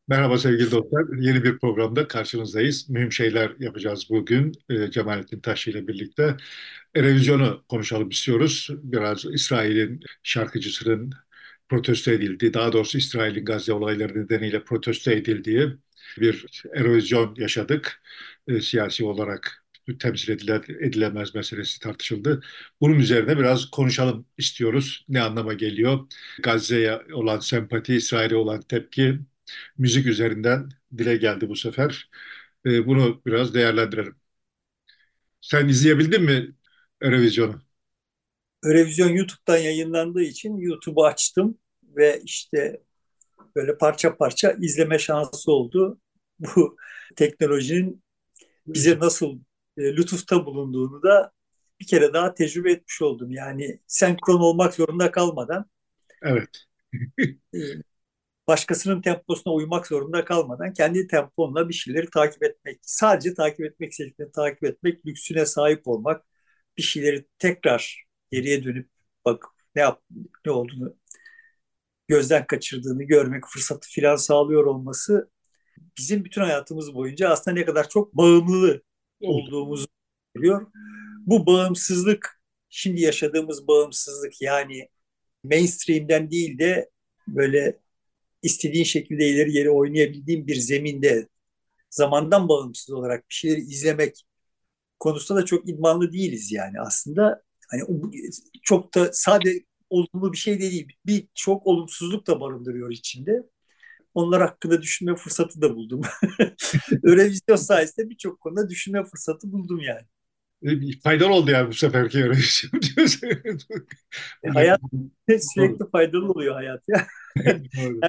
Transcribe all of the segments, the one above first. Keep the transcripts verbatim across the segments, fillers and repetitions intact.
Merhaba sevgili dostlar. Yeni bir programda karşınızdayız. Mühim şeyler yapacağız bugün. Ee, Cemalettin Taşçı ile birlikte. Erevizyonu konuşalım istiyoruz. Biraz İsrail'in şarkıcısının protesto edildiği, daha doğrusu İsrail'in Gazze olayları nedeniyle protesto edildiği bir Erozyon yaşadık. Ee, siyasi olarak temsil edilen, edilemez meselesi tartışıldı. Bunun üzerine biraz konuşalım istiyoruz. Ne anlama geliyor? Gazze'ye olan sempati, İsrail'e olan tepki müzik üzerinden dile geldi bu sefer. Ee, bunu biraz değerlendirelim. Sen izleyebildin mi Eurovision'u? Eurovision YouTube'dan yayınlandığı için YouTube'u açtım ve işte böyle parça parça izleme şansı oldu. Bu teknolojinin bize nasıl e, lütufta bulunduğunu da bir kere daha tecrübe etmiş oldum. Yani senkron olmak zorunda kalmadan, Evet. e, başkasının temposuna uymak zorunda kalmadan kendi temponla bir şeyleri takip etmek, sadece takip etmek istediklerini takip etmek, lüksüne sahip olmak, bir şeyleri tekrar geriye dönüp bakıp ne yap ne olduğunu gözden kaçırdığını görmek fırsatı filan sağlıyor olması bizim bütün hayatımız boyunca aslında ne kadar çok bağımlı Oldu. olduğumuzu biliyor. Bu bağımsızlık, şimdi yaşadığımız bağımsızlık yani mainstream'den değil de böyle istediğin şekilde ileri geri oynayabildiğin bir zeminde zamandan bağımsız olarak bir şeyleri izlemek konusunda da çok idmanlı değiliz yani aslında. Hani çok da sade olumlu bir şey de değil. Bir çok olumsuzluk da barındırıyor içinde. Onlar hakkında düşünme fırsatı da buldum. Eurovision sayesinde birçok konuda düşünme fırsatı buldum yani. Ee, Faydalı oldu yani bu seferki Eurovision diyorsun. E, Bu hayat lafı- Doğru. sürekli faydalı oluyor hayat ya. Doğru.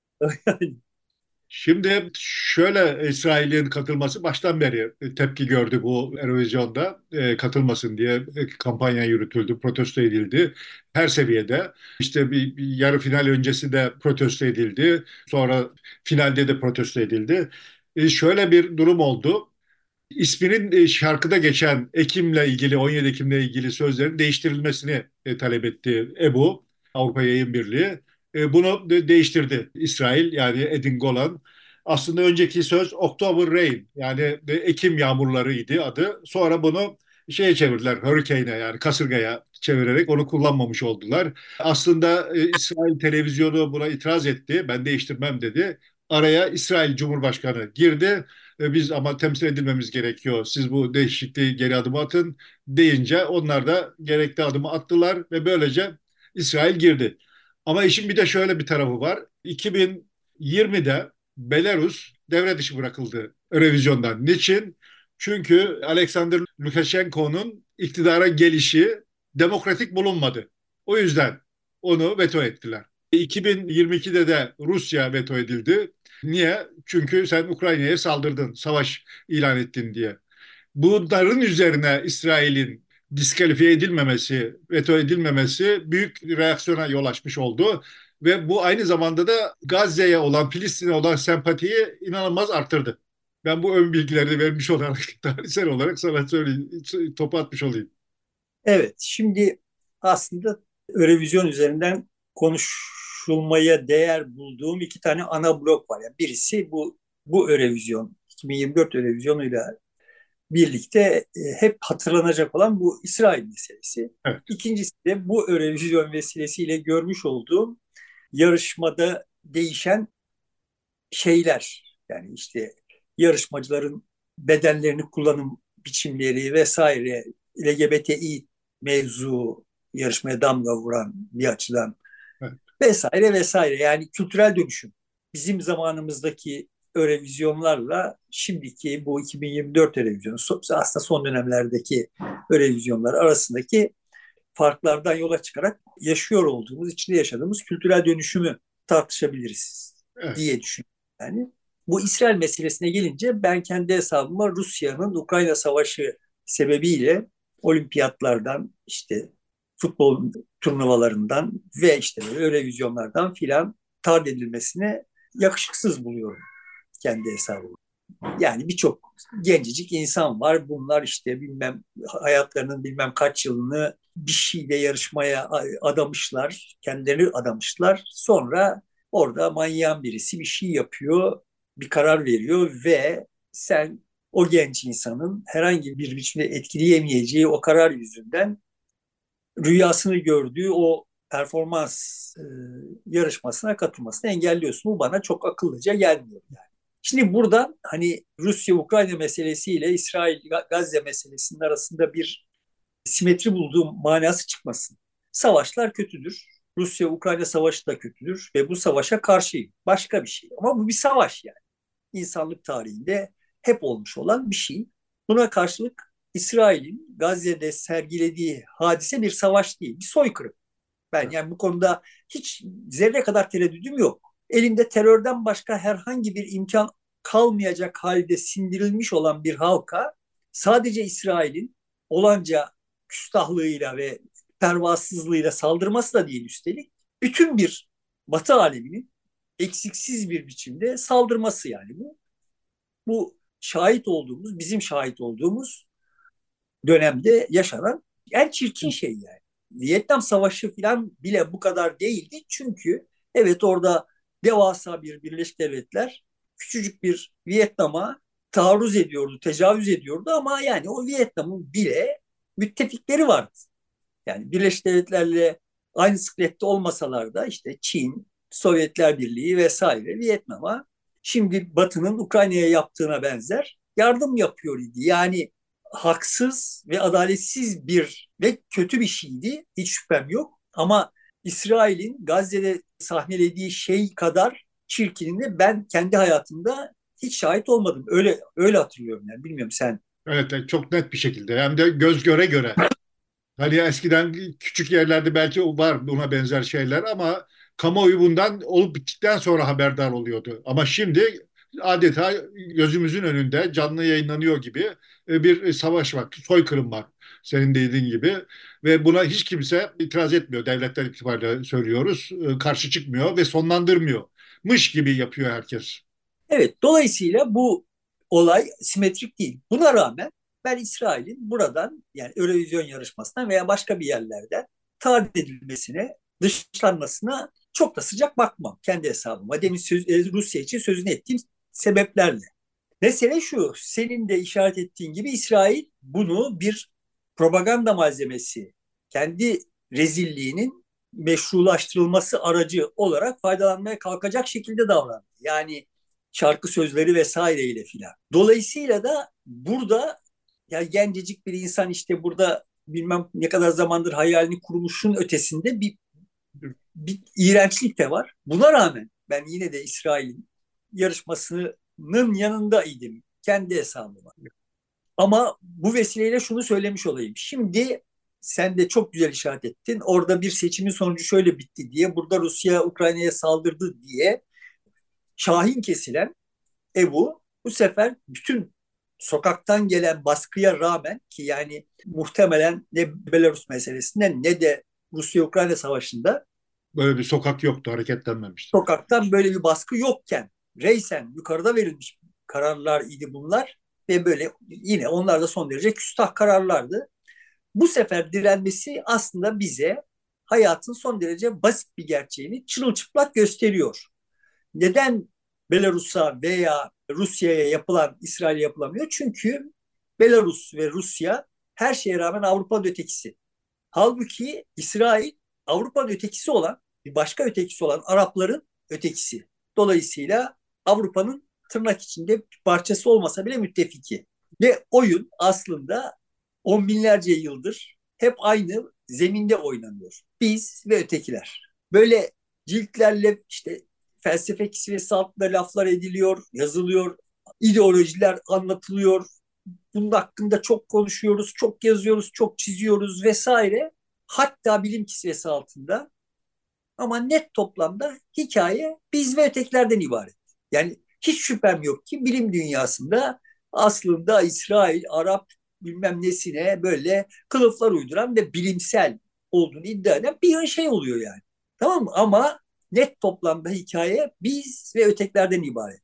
Şimdi şöyle İsrail'in katılması baştan beri tepki gördü bu Eurovision'da. E, katılmasın diye e, kampanya yürütüldü, protesto edildi. Her seviyede işte bir, bir yarı final öncesi de protesto edildi. Sonra finalde de protesto edildi. E, şöyle bir durum oldu. İsminin e, şarkıda geçen Ekim'le ilgili on yedi Ekim'le ilgili sözlerin değiştirilmesini e, talep etti EBU, Avrupa Yayın Birliği. E, bunu de- değiştirdi İsrail yani Edin Golan. Aslında önceki söz October Rain yani de Ekim yağmurlarıydı adı. Sonra bunu şeye çevirdiler, Hurricane'e yani kasırgaya çevirerek onu kullanmamış oldular. Aslında e, İsrail televizyonu buna itiraz etti. Ben değiştirmem dedi. Araya İsrail Cumhurbaşkanı girdi. E, Biz ama temsil edilmemiz gerekiyor. Siz bu değişikliği geri adım atın deyince onlar da gerekli adımı attılar ve böylece İsrail girdi. Ama işin bir de şöyle bir tarafı var. iki bin yirmide Belarus devre dışı bırakıldı revizyondan. Niçin? Çünkü Alexander Lukashenko'nun iktidara gelişi demokratik bulunmadı. O yüzden onu veto ettiler. iki bin yirmi ikide de Rusya veto edildi. Niye? Çünkü sen Ukrayna'ya saldırdın, savaş ilan ettin diye. Bunların üzerine İsrail'in diskalifiye edilmemesi, veto edilmemesi büyük reaksiyona yol açmış oldu. Ve bu aynı zamanda da Gazze'ye olan, Filistin'e olan sempatiyi inanılmaz arttırdı. Ben bu ön bilgileri de vermiş olarak, tarihsel olarak sana söyleyeyim, topu atmış olayım. Evet, şimdi aslında Eurovision üzerinden konuşulmaya değer bulduğum iki tane ana blok var. Yani birisi bu bu Eurovision, iki bin yirmi dört Eurovision'uyla birlikte e, hep hatırlanacak olan bu İsrail meselesi. Evet, İkincisi de bu Eurovision vesilesiyle görmüş olduğum yarışmada değişen şeyler. Yani işte yarışmacıların bedenlerini kullanım biçimleri vesaire, L G B T İ mevzu yarışmaya damga vuran bir açıdan evet, vesaire vesaire. Yani kültürel dönüşüm. Bizim zamanımızdaki Eurovizyonlarla şimdiki bu iki bin yirmi dört Eurovizyonu aslında son dönemlerdeki Eurovizyonlar arasındaki farklardan yola çıkarak yaşıyor olduğumuz, içinde yaşadığımız kültürel dönüşümü tartışabiliriz evet. diye düşünüyorum. Yani bu İsrail meselesine gelince ben kendi hesabıma Rusya'nın Ukrayna Savaşı sebebiyle olimpiyatlardan işte futbol turnuvalarından ve işte böyle Eurovizyonlardan filan tard edilmesine yakışıksız buluyorum kendi hesabıma. Yani birçok gencecik insan var. Bunlar işte bilmem hayatlarının bilmem kaç yılını bir şeyle yarışmaya adamışlar. Kendileri adamışlar. Sonra Orada manyağın birisi bir şey yapıyor, bir karar veriyor ve sen o genç insanın herhangi bir biçimde etkileyemeyeceği o karar yüzünden rüyasını gördüğü o performans e, yarışmasına katılmasını engelliyorsun. Bu bana çok akıllıca gelmiyor yani. Şimdi buradan hani Rusya-Ukrayna meselesiyle İsrail-Gazze meselesinin arasında bir simetri bulduğum manası çıkmasın. Savaşlar kötüdür. Rusya-Ukrayna savaşı da kötüdür ve bu savaşa karşıyım. Başka bir şey. Ama bu bir savaş yani. İnsanlık tarihinde hep olmuş olan bir şey. Buna karşılık İsrail'in Gazze'de sergilediği hadise bir savaş değil, bir soykırım. Ben yani bu konuda hiç zerre kadar tereddüdüm yok. Elinde terörden başka herhangi bir imkan kalmayacak halde sindirilmiş olan bir halka sadece İsrail'in olanca küstahlığıyla ve pervasızlığıyla saldırması da değil üstelik bütün bir Batı aleminin eksiksiz bir biçimde saldırması yani bu. Bu şahit olduğumuz, bizim şahit olduğumuz dönemde yaşanan en çirkin şey yani. Vietnam Savaşı falan bile bu kadar değildi. Çünkü evet orada devasa bir Birleşik Devletler küçücük bir Vietnam'a taarruz ediyordu, tecavüz ediyordu ama yani o Vietnam'ın bile müttefikleri vardı. Yani Birleşik Devletler'le aynı siklette olmasalar da işte Çin, Sovyetler Birliği vesaire Vietnam'a şimdi Batı'nın Ukrayna'ya yaptığına benzer yardım yapıyor idi. Yani haksız ve adaletsiz bir ve kötü bir şeydi. Hiç şüphem yok. Ama İsrail'in Gazze'de sahnelediği şey kadar çirkinini ben kendi hayatımda hiç şahit olmadım. Öyle öyle hatırlıyorum yani. Bilmiyorum sen. Evet, evet, çok net bir şekilde. Hem de göz göre göre. Hani eskiden küçük yerlerde belki var buna benzer şeyler ama kamuoyu bundan olup bittikten sonra haberdar oluyordu. Ama şimdi adeta gözümüzün önünde canlı yayınlanıyor gibi e, bir savaş var, soykırım var. Senin dediğin gibi ve buna hiç kimse itiraz etmiyor. Devletler itibariyle söylüyoruz. E, Karşı çıkmıyor ve sonlandırmıyor. Mış gibi yapıyor herkes. Evet, dolayısıyla bu olay simetrik değil. Buna rağmen ben İsrail'in buradan yani Eurovision yarışmasına veya başka bir yerlerden taciz edilmesine, dışlanmasına çok da sıcak bakmam kendi hesabıma. Demin söz, e, Rusya için sözünü ettiğim sebeplerle. Mesele şu, senin de işaret ettiğin gibi İsrail bunu bir propaganda malzemesi, kendi rezilliğinin meşrulaştırılması aracı olarak faydalanmaya kalkacak şekilde davrandı. Yani şarkı sözleri vesaireyle filan. Dolayısıyla da burada ya gencecik bir insan işte burada bilmem ne kadar zamandır hayalini kurmuşun ötesinde bir, bir iğrençlik de var. Buna rağmen ben yine de İsrail'in yarışmasının yanındaydım kendi hesabıma. Ama bu vesileyle şunu söylemiş olayım. Şimdi sen de çok güzel işaret ettin. Orada bir seçimin sonucu şöyle bitti diye, burada Rusya Ukrayna'ya saldırdı diye şahin kesilen Ebu bu sefer bütün sokaktan gelen baskıya rağmen ki yani muhtemelen ne Belarus meselesinde ne de Rusya-Ukrayna savaşında Böyle bir sokak yoktu, hareketlenmemişti. sokaktan böyle bir baskı yokken reysen yukarıda verilmiş kararlar idi bunlar ve böyle yine onlar da son derece küstah kararlardı. Bu sefer direnmesi aslında bize hayatın son derece basit bir gerçeğini çırılçıplak gösteriyor. Neden Belarus'a veya Rusya'ya yapılan, İsrail'e yapılamıyor? Çünkü Belarus ve Rusya her şeye rağmen Avrupa'nın ötekisi. Halbuki İsrail Avrupa'nın ötekisi olan, bir başka ötekisi olan Arapların ötekisi. Dolayısıyla Avrupa'nın tırnak içinde bir parçası olmasa bile müttefiki. Ve oyun aslında on binlerce yıldır hep aynı zeminde oynanıyor. Biz ve ötekiler. Böyle ciltlerle işte felsefe kisvesi altında laflar ediliyor, yazılıyor, ideolojiler anlatılıyor. Bunun hakkında çok konuşuyoruz, çok yazıyoruz, çok çiziyoruz vesaire. Hatta bilim kisvesi altında. Ama net toplamda hikaye biz ve ötekilerden ibaret. Yani hiç şüphem yok ki bilim dünyasında aslında İsrail, Arap bilmem nesine böyle kılıflar uyduran ve bilimsel olduğunu iddia eden bir şey oluyor yani. Tamam mı? Ama net toplamda hikaye biz ve ötekilerden ibaret.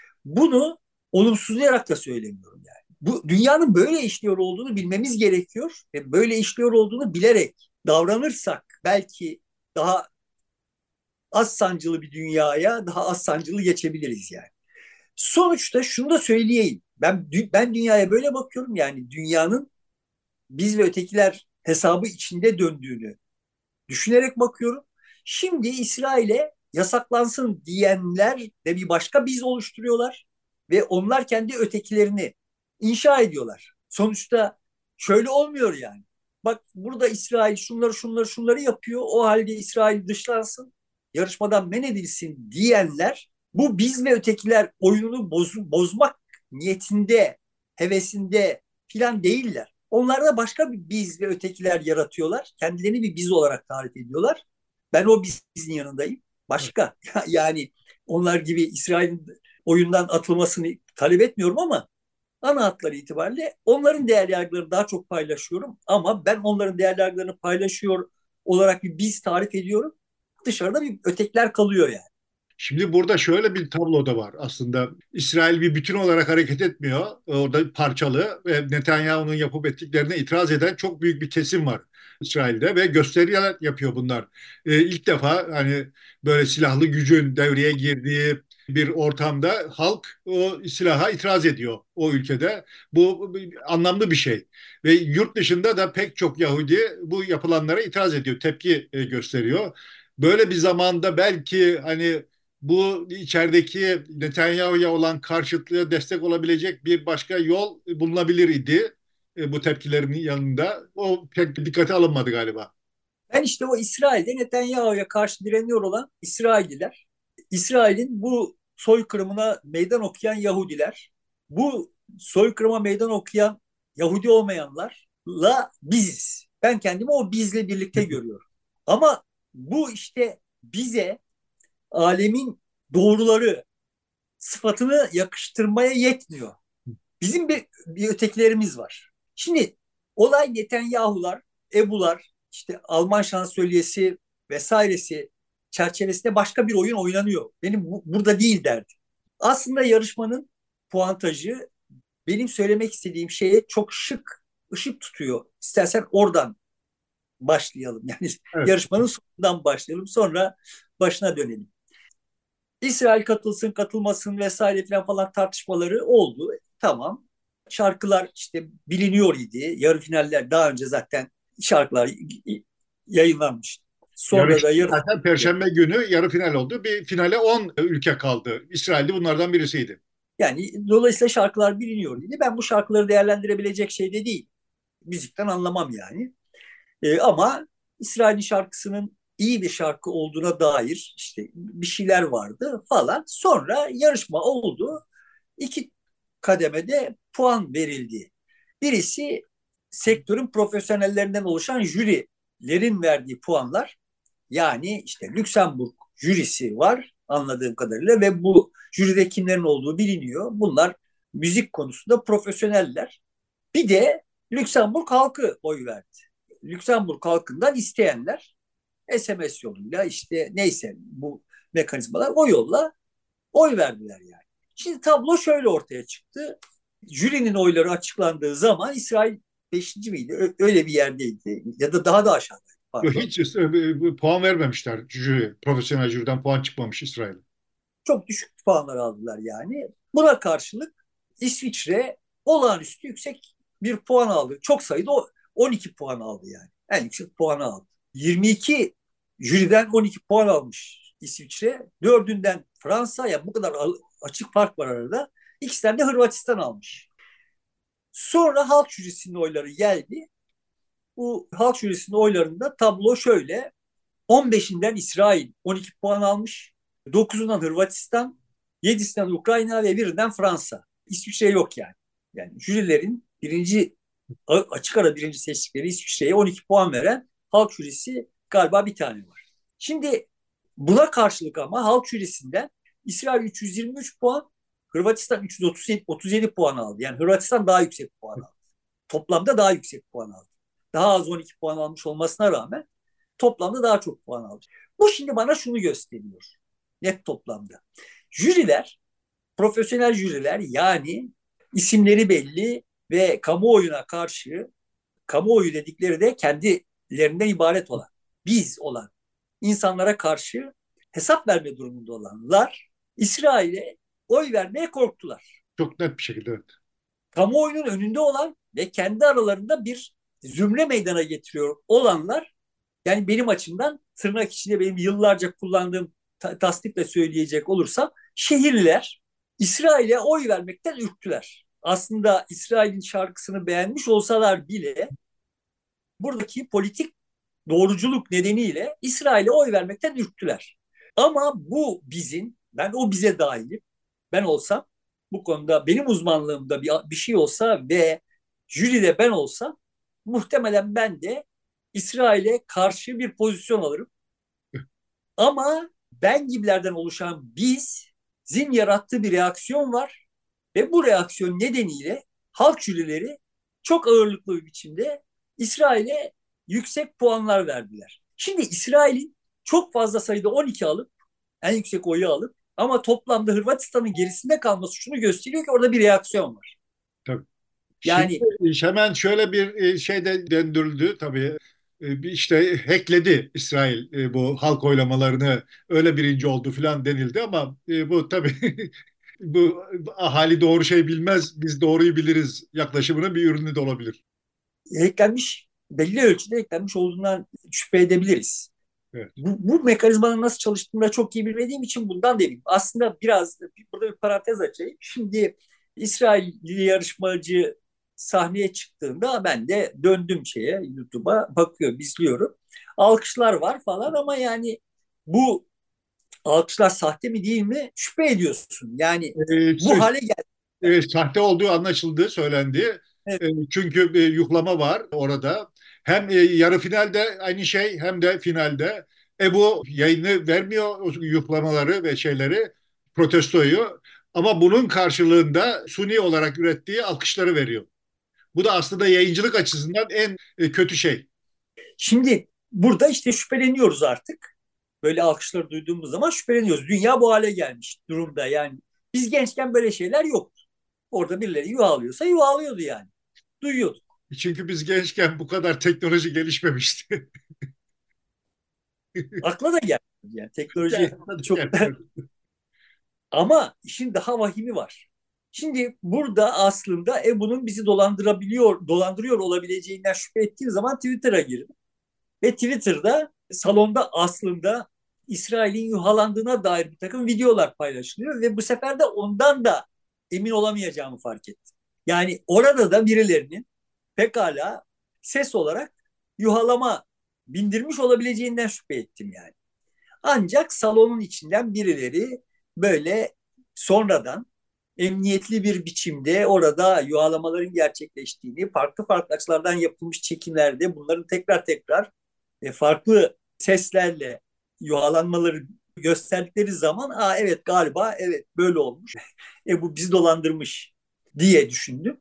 Bunu olumsuzlayarak da söylemiyorum yani. Bu dünyanın böyle işliyor olduğunu bilmemiz gerekiyor ve böyle işliyor olduğunu bilerek davranırsak belki daha az sancılı bir dünyaya daha az sancılı geçebiliriz yani. Sonuçta şunu da söyleyeyim. Ben ben dünyaya böyle bakıyorum, yani dünyanın biz ve ötekiler hesabı içinde döndüğünü düşünerek bakıyorum. Şimdi İsrail'e yasaklansın diyenler de bir başka biz oluşturuyorlar ve onlar kendi ötekilerini inşa ediyorlar. Sonuçta şöyle olmuyor yani. Bak, burada İsrail şunları şunları şunları yapıyor. O halde İsrail dışlansın, yarışmadan men edilsin diyenler bu biz ve ötekiler oyununu boz, bozmak niyetinde, hevesinde filan değiller. Onlar da başka bir biz ve ötekiler yaratıyorlar. Kendilerini bir biz olarak tarif ediyorlar. Ben o bizin yanındayım. Başka. Yani onlar gibi İsrail'in oyundan atılmasını talep etmiyorum ama ana hatları itibariyle onların değer yargılarını daha çok paylaşıyorum. Ama ben onların değer yargılarını paylaşıyor olarak bir biz tarif ediyorum. Dışarıda bir ötekiler kalıyor yani. Şimdi burada şöyle bir tablo da var aslında. İsrail bir bütün olarak hareket etmiyor. Orada parçalı ve Netanyahu'nun yapıp ettiklerine itiraz eden çok büyük bir kesim var İsrail'de ve gösteriler yapıyor bunlar. Ee, ilk defa hani böyle silahlı gücün devreye girdiği bir ortamda halk o silaha itiraz ediyor o ülkede. Bu anlamlı bir şey. Ve yurt dışında da pek çok Yahudi bu yapılanlara itiraz ediyor, tepki e, gösteriyor. Böyle bir zamanda belki hani bu içerideki Netanyahu'ya olan karşıtlığa destek olabilecek bir başka yol bulunabilir idi e, bu tepkilerin yanında. O pek dikkate alınmadı galiba. Ben işte o İsrail'de Netanyahu'ya karşı direniyor olan İsrailliler, İsrail'in bu soykırımına meydan okuyan Yahudiler, bu soykırıma meydan okuyan Yahudi olmayanlarla biziz. Ben kendimi o bizle birlikte görüyorum. Ama bu işte bize alemin doğruları sıfatını yakıştırmaya yetmiyor. Bizim bir, bir ötekilerimiz var. Şimdi olay Netanyahu'lar, Ebu'lar, işte Alman şansölyesi vesairesi çerçevesinde başka bir oyun oynanıyor. Benim bu, burada değil derdim. Aslında yarışmanın puantajı benim söylemek istediğim şeye çok şık ışık tutuyor. İstersen oradan başlayalım. Yani Evet. yarışmanın sonundan başlayalım, sonra başına dönelim. İsrail katılsın katılmasın vesaire falan falan tartışmaları oldu. Tamam. Şarkılar işte biliniyor idi. Yarı finaller daha önce zaten şarkılar yayınlanmış. Sonra Yarış da yarı zaten Perşembe günü yarı final oldu. Bir finale on ülke kaldı. İsrail de bunlardan birisiydi. yani dolayısıyla şarkılar biliniyor idi. Ben bu şarkıları değerlendirebilecek şey de değil. Müzikten anlamam yani. Ee, ama İsrail'in şarkısının iyi bir şarkı olduğuna dair işte bir şeyler vardı falan. Sonra yarışma oldu. İki kademede puan verildi. Birisi sektörün profesyonellerinden oluşan jürilerin verdiği puanlar. Yani işte Lüksemburg jürisi var anladığım kadarıyla ve bu jüride kimlerin olduğu biliniyor. Bunlar müzik konusunda profesyoneller. Bir de Lüksemburg halkı oy verdi. Lüksemburg halkından isteyenler S M S yoluyla işte neyse bu mekanizmalar o yolla oy verdiler yani. Şimdi tablo şöyle ortaya çıktı. Jürinin oyları açıklandığı zaman İsrail beşinci miydi? Öyle bir yerdeydi. Ya da daha da aşağıdaydı, pardon. Hiç e, puan vermemişler jüri. Profesyonel jüriden puan çıkmamış İsrail'e. Çok düşük puanlar aldılar yani. Buna karşılık İsviçre olağanüstü yüksek bir puan aldı. Çok sayıda on iki puan aldı yani. En yüksek puanı aldı. yirmi iki jüriden on iki puan almış İsviçre. Dördünden Fransa, ya bu kadar açık fark var arada. İkisinden de Hırvatistan almış. Sonra halk jürisinin oyları geldi. Bu halk jürisinin oylarında tablo şöyle. on beşinden İsrail on iki puan almış. dokuzundan Hırvatistan, yedisinden Ukrayna ve birinden Fransa. İsviçre yok yani. Yani jürilerin birinci açık ara birinci seçtikleri İsviçre'ye on iki puan veren halk jürisi galiba bir tane var. Şimdi buna karşılık ama halk jürisinden İsrail üç yüz yirmi üç puan, Hırvatistan üç yüz otuz yedi puan aldı. Yani Hırvatistan daha yüksek puan aldı. Toplamda daha yüksek puan aldı. Daha az on iki puan almış olmasına rağmen toplamda daha çok puan aldı. Bu şimdi bana şunu gösteriyor. Net toplamda. Jüriler, profesyonel jüriler, yani isimleri belli ve kamuoyuna karşı, kamuoyu dedikleri de kendilerinden ibaret olan, biz olan insanlara karşı hesap verme durumunda olanlar İsrail'e oy vermeye korktular. Çok net bir şekilde evet. Kamuoyunun önünde olan ve kendi aralarında bir zümre meydana getiriyor olanlar, yani benim açımdan tırnak içinde benim yıllarca kullandığım ta- tasdikle söyleyecek olursam şehirliler İsrail'e oy vermekten ürktüler. Aslında İsrail'in şarkısını beğenmiş olsalar bile buradaki politik doğruculuk nedeniyle İsrail'e oy vermekten ürktüler. Ama bu bizim, ben o bize dahilim. Ben olsam bu konuda benim uzmanlığımda bir, bir şey olsa ve jüride ben olsam muhtemelen ben de İsrail'e karşı bir pozisyon alırım. Ama ben gibilerden oluşan bizin yarattığı bir reaksiyon var ve bu reaksiyon nedeniyle halk jürileri çok ağırlıklı bir biçimde İsrail'e yüksek puanlar verdiler. Şimdi İsrail'in çok fazla sayıda on iki alıp en yüksek oyu alıp ama toplamda Hırvatistan'ın gerisinde kalması şunu gösteriyor ki orada bir reaksiyon var. Tabii. Şimdi Yani hemen şöyle bir e, şey de döndürüldü tabii. E, bir işte hackledi İsrail e, bu halk oylamalarını, öyle birinci oldu falan denildi ama e, bu tabii bu ahali doğru şey bilmez, biz doğruyu biliriz yaklaşımının bir ürünü de olabilir. eklenmiş, belli ölçüde eklenmiş olduğundan şüphe edebiliriz. Evet. Bu, bu mekanizmanın nasıl çalıştığını da çok iyi bilmediğim için bundan demeyeyim. Aslında biraz burada bir parantez açayım. Şimdi İsrailli yarışmacı sahneye çıktığında ben de döndüm şeye, YouTube'a bakıyorum, izliyorum. Alkışlar var falan ama yani bu alkışlar sahte mi değil mi şüphe ediyorsun. Yani E, bu hale geldi. e, sahte olduğu anlaşıldı, söylendi. Evet. E, çünkü e, yuhlama var orada. Hem e, yarı finalde aynı şey hem de finalde. E bu yayını vermiyor o yuhlamaları ve şeyleri, protestoyu. Ama bunun karşılığında suni olarak ürettiği alkışları veriyor. Bu da aslında yayıncılık açısından en e, kötü şey. Şimdi burada işte şüpheleniyoruz artık. Böyle alkışları duyduğumuz zaman şüpheleniyoruz. Dünya bu hale gelmiş durumda yani. Biz gençken böyle şeyler yoktu. Orada birileri yuvalıyorsa yuvalıyordu yani. Duyuyorduk. Çünkü biz gençken bu kadar teknoloji gelişmemişti. Akla da gelmedi yani. Gel, Teknoloji hadi çok gel. ama işin daha vahimi var. Şimdi burada aslında e bunun bizi dolandırabiliyor, dolandırıyor olabileceğinden şüphe ettiğim zaman Twitter'a girdim. Ve Twitter'da salonda aslında İsrail'in yuhalandığına dair bir takım videolar paylaşılıyor ve bu sefer de ondan da emin olamayacağımı fark ettim. Yani orada da birilerinin pekala ses olarak yuhalama bindirmiş olabileceğinden şüphe ettim yani. Ancak salonun içinden birileri böyle sonradan emniyetli bir biçimde orada yuhalamaların gerçekleştiğini, farklı farklı açılardan yapılmış çekimlerde bunların tekrar tekrar e, farklı seslerle yuhalanmaları gösterdikleri zaman, aa evet galiba evet böyle olmuş. E bu bizi dolandırmış diye düşündüm.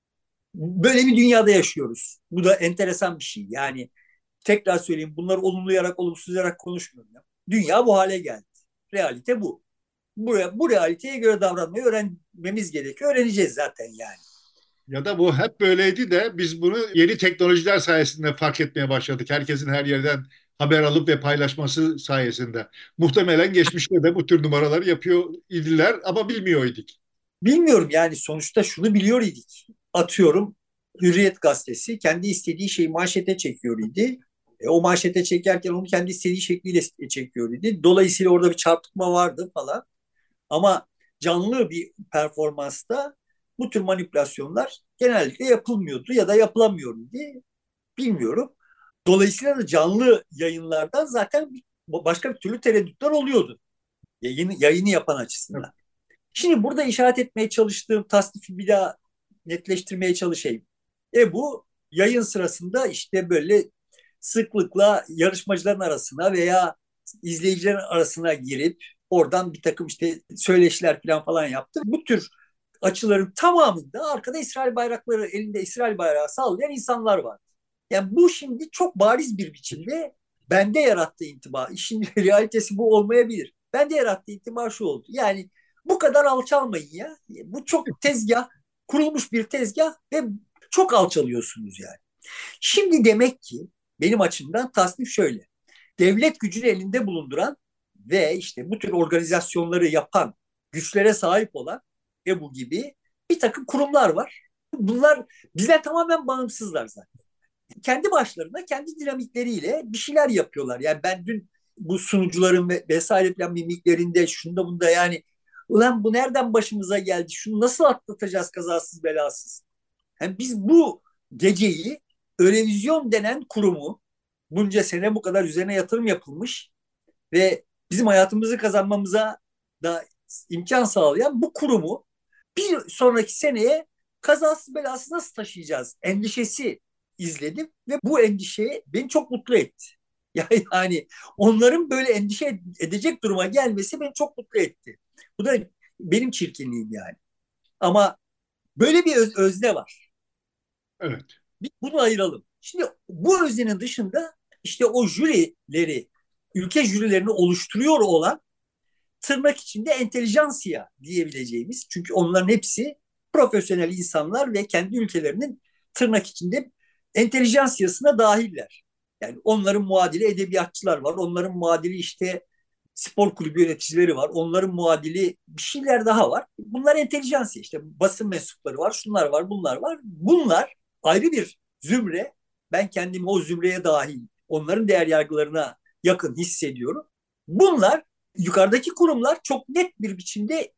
Böyle bir dünyada yaşıyoruz. Bu da enteresan bir şey. Yani tekrar söyleyeyim, bunları olumlayarak olumsuzlayarak konuşmuyorum ya. Dünya bu hale geldi. Realite bu. Buraya, bu realiteye göre davranmayı öğrenmemiz gerekiyor. Öğreneceğiz zaten yani. Ya da bu hep böyleydi de biz bunu yeni teknolojiler sayesinde fark etmeye başladık. Herkesin her yerden haber alıp ve paylaşması sayesinde. Muhtemelen geçmişte de bu tür numaraları yapıyor idiler ama bilmiyor idik. Bilmiyorum yani, sonuçta şunu biliyor idik. Atıyorum, Hürriyet gazetesi kendi istediği şeyi manşete çekiyor idi. E, o manşete çekerken onu kendi istediği şekliyle çekiyor idi. Dolayısıyla orada bir çarpıtma vardı falan. Ama canlı bir performansta bu tür manipülasyonlar genellikle yapılmıyordu ya da yapılamıyordu diye bilmiyorum. Dolayısıyla da canlı yayınlardan zaten başka bir türlü tereddütler oluyordu. Yayını, yayını yapan açısından. Şimdi burada işaret etmeye çalıştığım tasnifi bir daha netleştirmeye çalışayım. E bu yayın sırasında işte böyle sıklıkla yarışmacıların arasına veya izleyicilerin arasına girip oradan bir takım işte söyleşiler falan falan yaptı. Bu tür açıların tamamında arkada İsrail bayrakları, elinde İsrail bayrağı sallayan insanlar var. Yani bu şimdi çok bariz bir biçimde bende yarattığı intiba. İşin realitesi bu olmayabilir. Bende yarattığı intiba şu oldu. Yani bu kadar alçalmayın ya. Bu çok tezgah, kurulmuş bir tezgah ve çok alçalıyorsunuz yani. Şimdi demek ki benim açımdan tasnif şöyle. Devlet gücünü elinde bulunduran ve işte bu tür organizasyonları yapan güçlere sahip olan E B U gibi bir takım kurumlar var. Bunlar bizden tamamen bağımsızlar zaten. Kendi başlarına, kendi dinamikleriyle bir şeyler yapıyorlar. Yani ben dün bu sunucuların ve vesaire falan mimiklerinde şunda bunda yani ulan bu nereden başımıza geldi? Şunu nasıl atlatacağız kazasız belasız? Yani biz bu geceyi Örevizyon denen kurumu bunca sene bu kadar üzerine yatırım yapılmış ve bizim hayatımızı kazanmamıza da imkan sağlayan bu kurumu bir sonraki seneye kazasız belasız nasıl taşıyacağız endişesi izledim ve bu endişe beni çok mutlu etti. Yani, yani onların böyle endişe edecek duruma gelmesi beni çok mutlu etti. Bu da benim çirkinliğim yani. Ama böyle bir öz- özne var. Evet. Bunu ayıralım. Şimdi bu öznenin dışında işte o jürileri, ülke jürilerini oluşturuyor olan tırnak içinde entelijansiya diyebileceğimiz. Çünkü onların hepsi profesyonel insanlar ve kendi ülkelerinin tırnak içinde entelijansiyasına dahiller. Yani onların muadili edebiyatçılar var. Onların muadili işte spor kulübü yöneticileri var. Onların muadili bir şeyler daha var. Bunlar entelijansiya işte basın mensupları var. Şunlar var, bunlar var. Bunlar ayrı bir zümre. Ben kendimi o zümreye dahil, onların değer yargılarına yakın hissediyorum. Bunlar yukarıdaki kurumlar çok net bir biçimde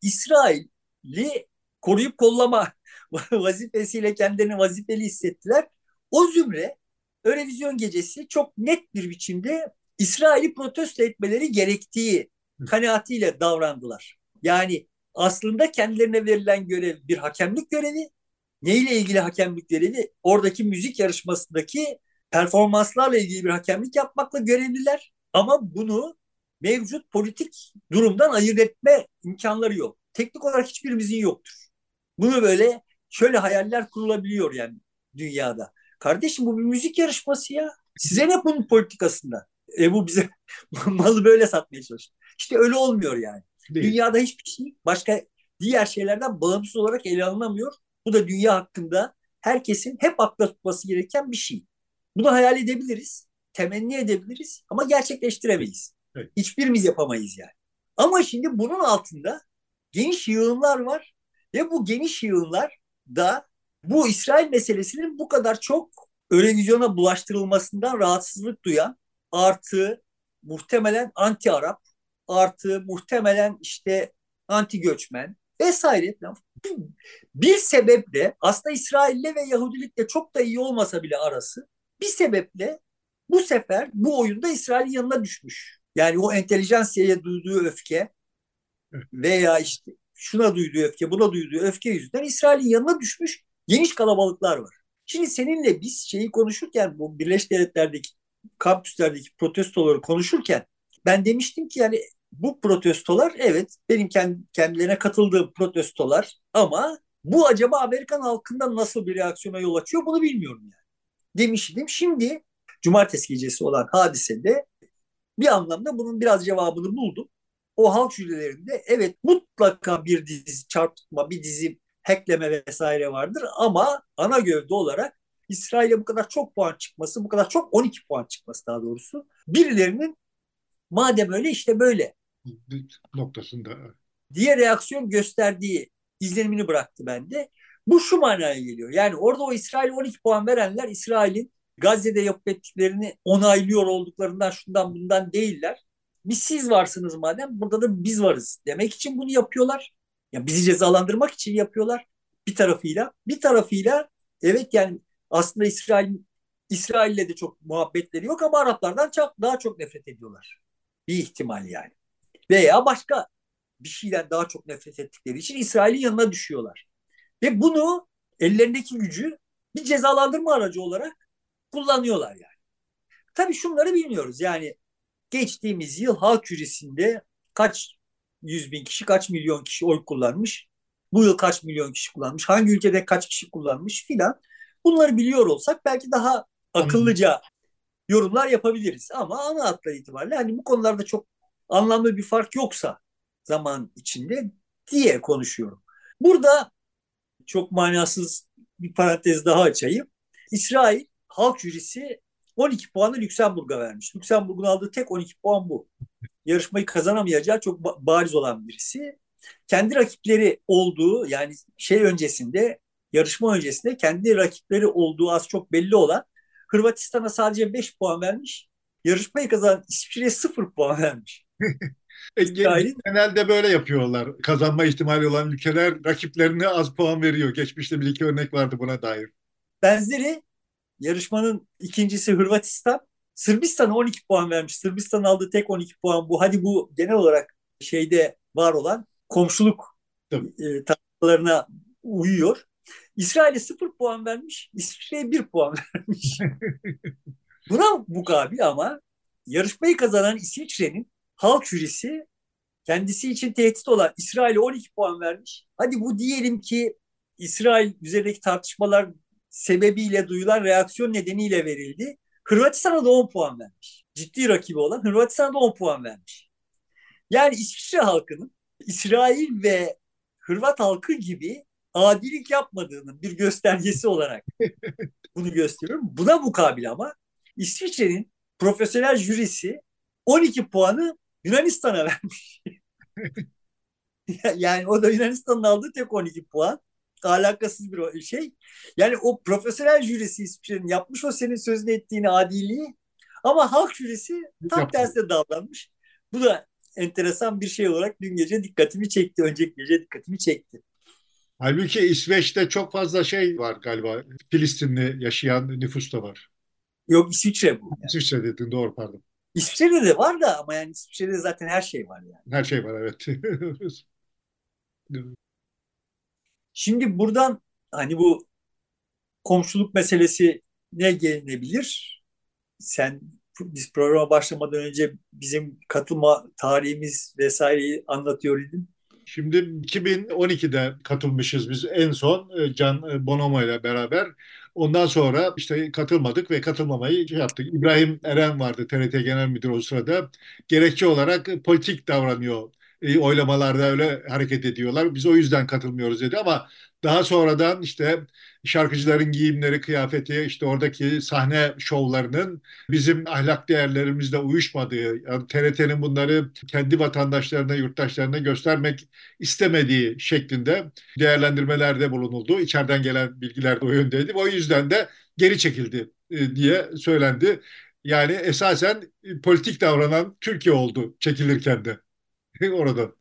İsrail'i koruyup kollama vazifesiyle kendilerini vazifeli hissettiler. O zümre Örevizyon gecesi çok net bir biçimde İsrail'i protesto etmeleri gerektiği kanaatiyle davrandılar. Yani aslında kendilerine verilen görev bir hakemlik görevi. Neyle ilgili hakemlik görevi? Oradaki müzik yarışmasındaki performanslarla ilgili bir hakemlik yapmakla görevliler. Ama bunu mevcut politik durumdan ayırt etme imkanları yok. Teknik olarak hiçbirimizin yoktur. Bunu böyle şöyle hayaller kurulabiliyor yani dünyada. Kardeşim bu bir müzik yarışması ya. Size ne bunun politikasında? E bu bize malı böyle satmaya çalışıyor. İşte öyle olmuyor yani. Değil. Dünyada hiçbir şey başka diğer şeylerden bağımsız olarak ele alınamıyor. Bu da dünya hakkında herkesin hep akla tutması gereken bir şey. Bunu hayal edebiliriz, temenni edebiliriz ama gerçekleştiremeyiz. Evet. Hiçbirimiz yapamayız yani. Ama şimdi bunun altında geniş yığınlar var ve bu geniş yığınlar da bu İsrail meselesinin bu kadar çok Eurovizyona bulaştırılmasından rahatsızlık duyan artı muhtemelen anti Arap artı muhtemelen işte anti göçmen vesaire bir sebeple aslında İsrail'le ve Yahudilikle çok da iyi olmasa bile arası bir sebeple bu sefer bu oyunda İsrail'in yanına düşmüş. Yani o entelijansiyaya duyduğu öfke Evet. veya işte şuna duyduğu öfke, buna duyduğu öfke yüzünden İsrail'in yanına düşmüş geniş kalabalıklar var. Şimdi seninle biz şeyi konuşurken bu Birleşik Devletler'deki kampüslerdeki protestoları konuşurken ben demiştim ki yani bu protestolar evet benim kendilerine katıldığım protestolar ama bu acaba Amerikan halkından nasıl bir reaksiyona yol açıyor bunu bilmiyorum yani. Demiştim. Şimdi cumartesi gecesi olan hadisede bir anlamda bunun biraz cevabını buldum. O halk jürilerinde evet mutlaka bir dizi çarpıtma, bir dizi hackleme vesaire vardır ama ana gövde olarak İsrail'e bu kadar çok puan çıkması, bu kadar çok on iki puan çıkması daha doğrusu birilerinin madem öyle işte böyle Noktasında. diye reaksiyon gösterdiği izlenimini bıraktı bende. Bu şu manaya geliyor. Yani orada o İsrail'e on iki puan verenler İsrail'in Gazze'de yapıp ettiklerini onaylıyor olduklarından şundan bundan değiller. Biz siz varsınız madem burada da biz varız demek için bunu yapıyorlar. Ya bizi cezalandırmak için yapıyorlar bir tarafıyla. Bir tarafıyla evet yani aslında İsrail İsrail'le de çok muhabbetleri yok ama Araplardan çok, daha çok nefret ediyorlar. Bir ihtimal yani. Veya başka bir şeyden daha çok nefret ettikleri için İsrail'in yanına düşüyorlar. Ve bunu ellerindeki gücü bir cezalandırma aracı olarak kullanıyorlar yani. Tabii şunları bilmiyoruz. Yani geçtiğimiz yıl halk jürisinde kaç yüz bin kişi, kaç milyon kişi oy kullanmış? Bu yıl kaç milyon kişi kullanmış? Hangi ülkede kaç kişi kullanmış filan. Bunları biliyor olsak belki daha Anladım. akıllıca yorumlar yapabiliriz. Ama ana hatlar itibariyle hani bu konularda çok anlamlı bir fark yoksa zaman içinde diye konuşuyorum. Burada çok manasız bir parantez daha açayım. İsrail halk jürisi on iki puanı Lüksemburg'a vermiş. Lüksemburg'un aldığı tek on iki puan bu. Yarışmayı kazanamayacağı çok bariz olan birisi. Kendi rakipleri olduğu, yani şey öncesinde, yarışma öncesinde kendi rakipleri olduğu az çok belli olan Hırvatistan'a sadece beş puan vermiş. Yarışmayı kazanan İsviçre'ye sıfır puan vermiş. E, ge- İsrail'in genelde böyle yapıyorlar. Kazanma ihtimali olan ülkeler rakiplerine az puan veriyor. Geçmişte bir iki örnek vardı buna dair. benzeri, yarışmanın ikincisi Hırvatistan. Sırbistan'a on iki puan vermiş. Sırbistan aldığı tek on iki puan bu. Hadi bu genel olarak şeyde var olan komşuluk Tabii. e, tartışmalarına uyuyor. İsrail'e sıfır puan vermiş. İsviçre'ye bir puan vermiş. Buna mukabil ama yarışmayı kazanan İsviçre'nin halk jürisi kendisi için tehdit olan İsrail'e on iki puan vermiş. Hadi bu diyelim ki İsrail üzerindeki tartışmalar sebebiyle duyulan reaksiyon nedeniyle verildi. Hırvatistan'a da on puan vermiş. Ciddi rakibi olan Hırvatistan'a da on puan vermiş. Yani İsviçre halkının İsrail ve Hırvat halkı gibi adilik yapmadığının bir göstergesi olarak bunu gösteriyorum. Buna mukabil ama İsviçre'nin profesyonel jürisi on iki puanı Yunanistan'a vermiş. Yani o da Yunanistan'ın aldığı tek on iki puan. Alakasız bir şey. Yani o profesyonel jürisi İsviçre'nin yapmış o senin sözünü ettiğini adiliği, ama halk jürisi tam Yaptı. tersine davranmış. Bu da enteresan bir şey olarak dün gece dikkatimi çekti. Önceki gece dikkatimi çekti. Halbuki İsveç'te çok fazla şey var galiba. Filistinli yaşayan nüfus da var. Yok, İsviçre bu yani. İsviçre dedin, doğru, pardon. İsviçre'de de var da, ama yani İsviçre'de zaten her şey var yani. Her şey var, evet. Şimdi buradan hani bu komşuluk meselesi ne gelinebilir? Sen biz programa başlamadan önce bizim katılma tarihimiz vesaireyi anlatıyor idin. Şimdi iki bin on ikide katılmışız biz en son e, Can e, Bonomo ile beraber. Ondan sonra işte katılmadık ve katılmamayı şey yaptık. İbrahim Eren vardı, T R T Genel Müdürü o sırada. Gerekçe olarak e, politik davranıyor. E, oylamalarda öyle hareket ediyorlar. Biz o yüzden katılmıyoruz dedi ama daha sonradan işte şarkıcıların giyimleri, kıyafeti, işte oradaki sahne şovlarının bizim ahlak değerlerimizle uyuşmadığı, yani T R T'nin bunları kendi vatandaşlarına, yurttaşlarına göstermek istemediği şeklinde değerlendirmelerde bulunuldu. İçeriden gelen bilgiler de o yöndeydi. O yüzden de geri çekildi e, diye söylendi. Yani esasen e, politik davranan Türkiye oldu çekilirken de orada.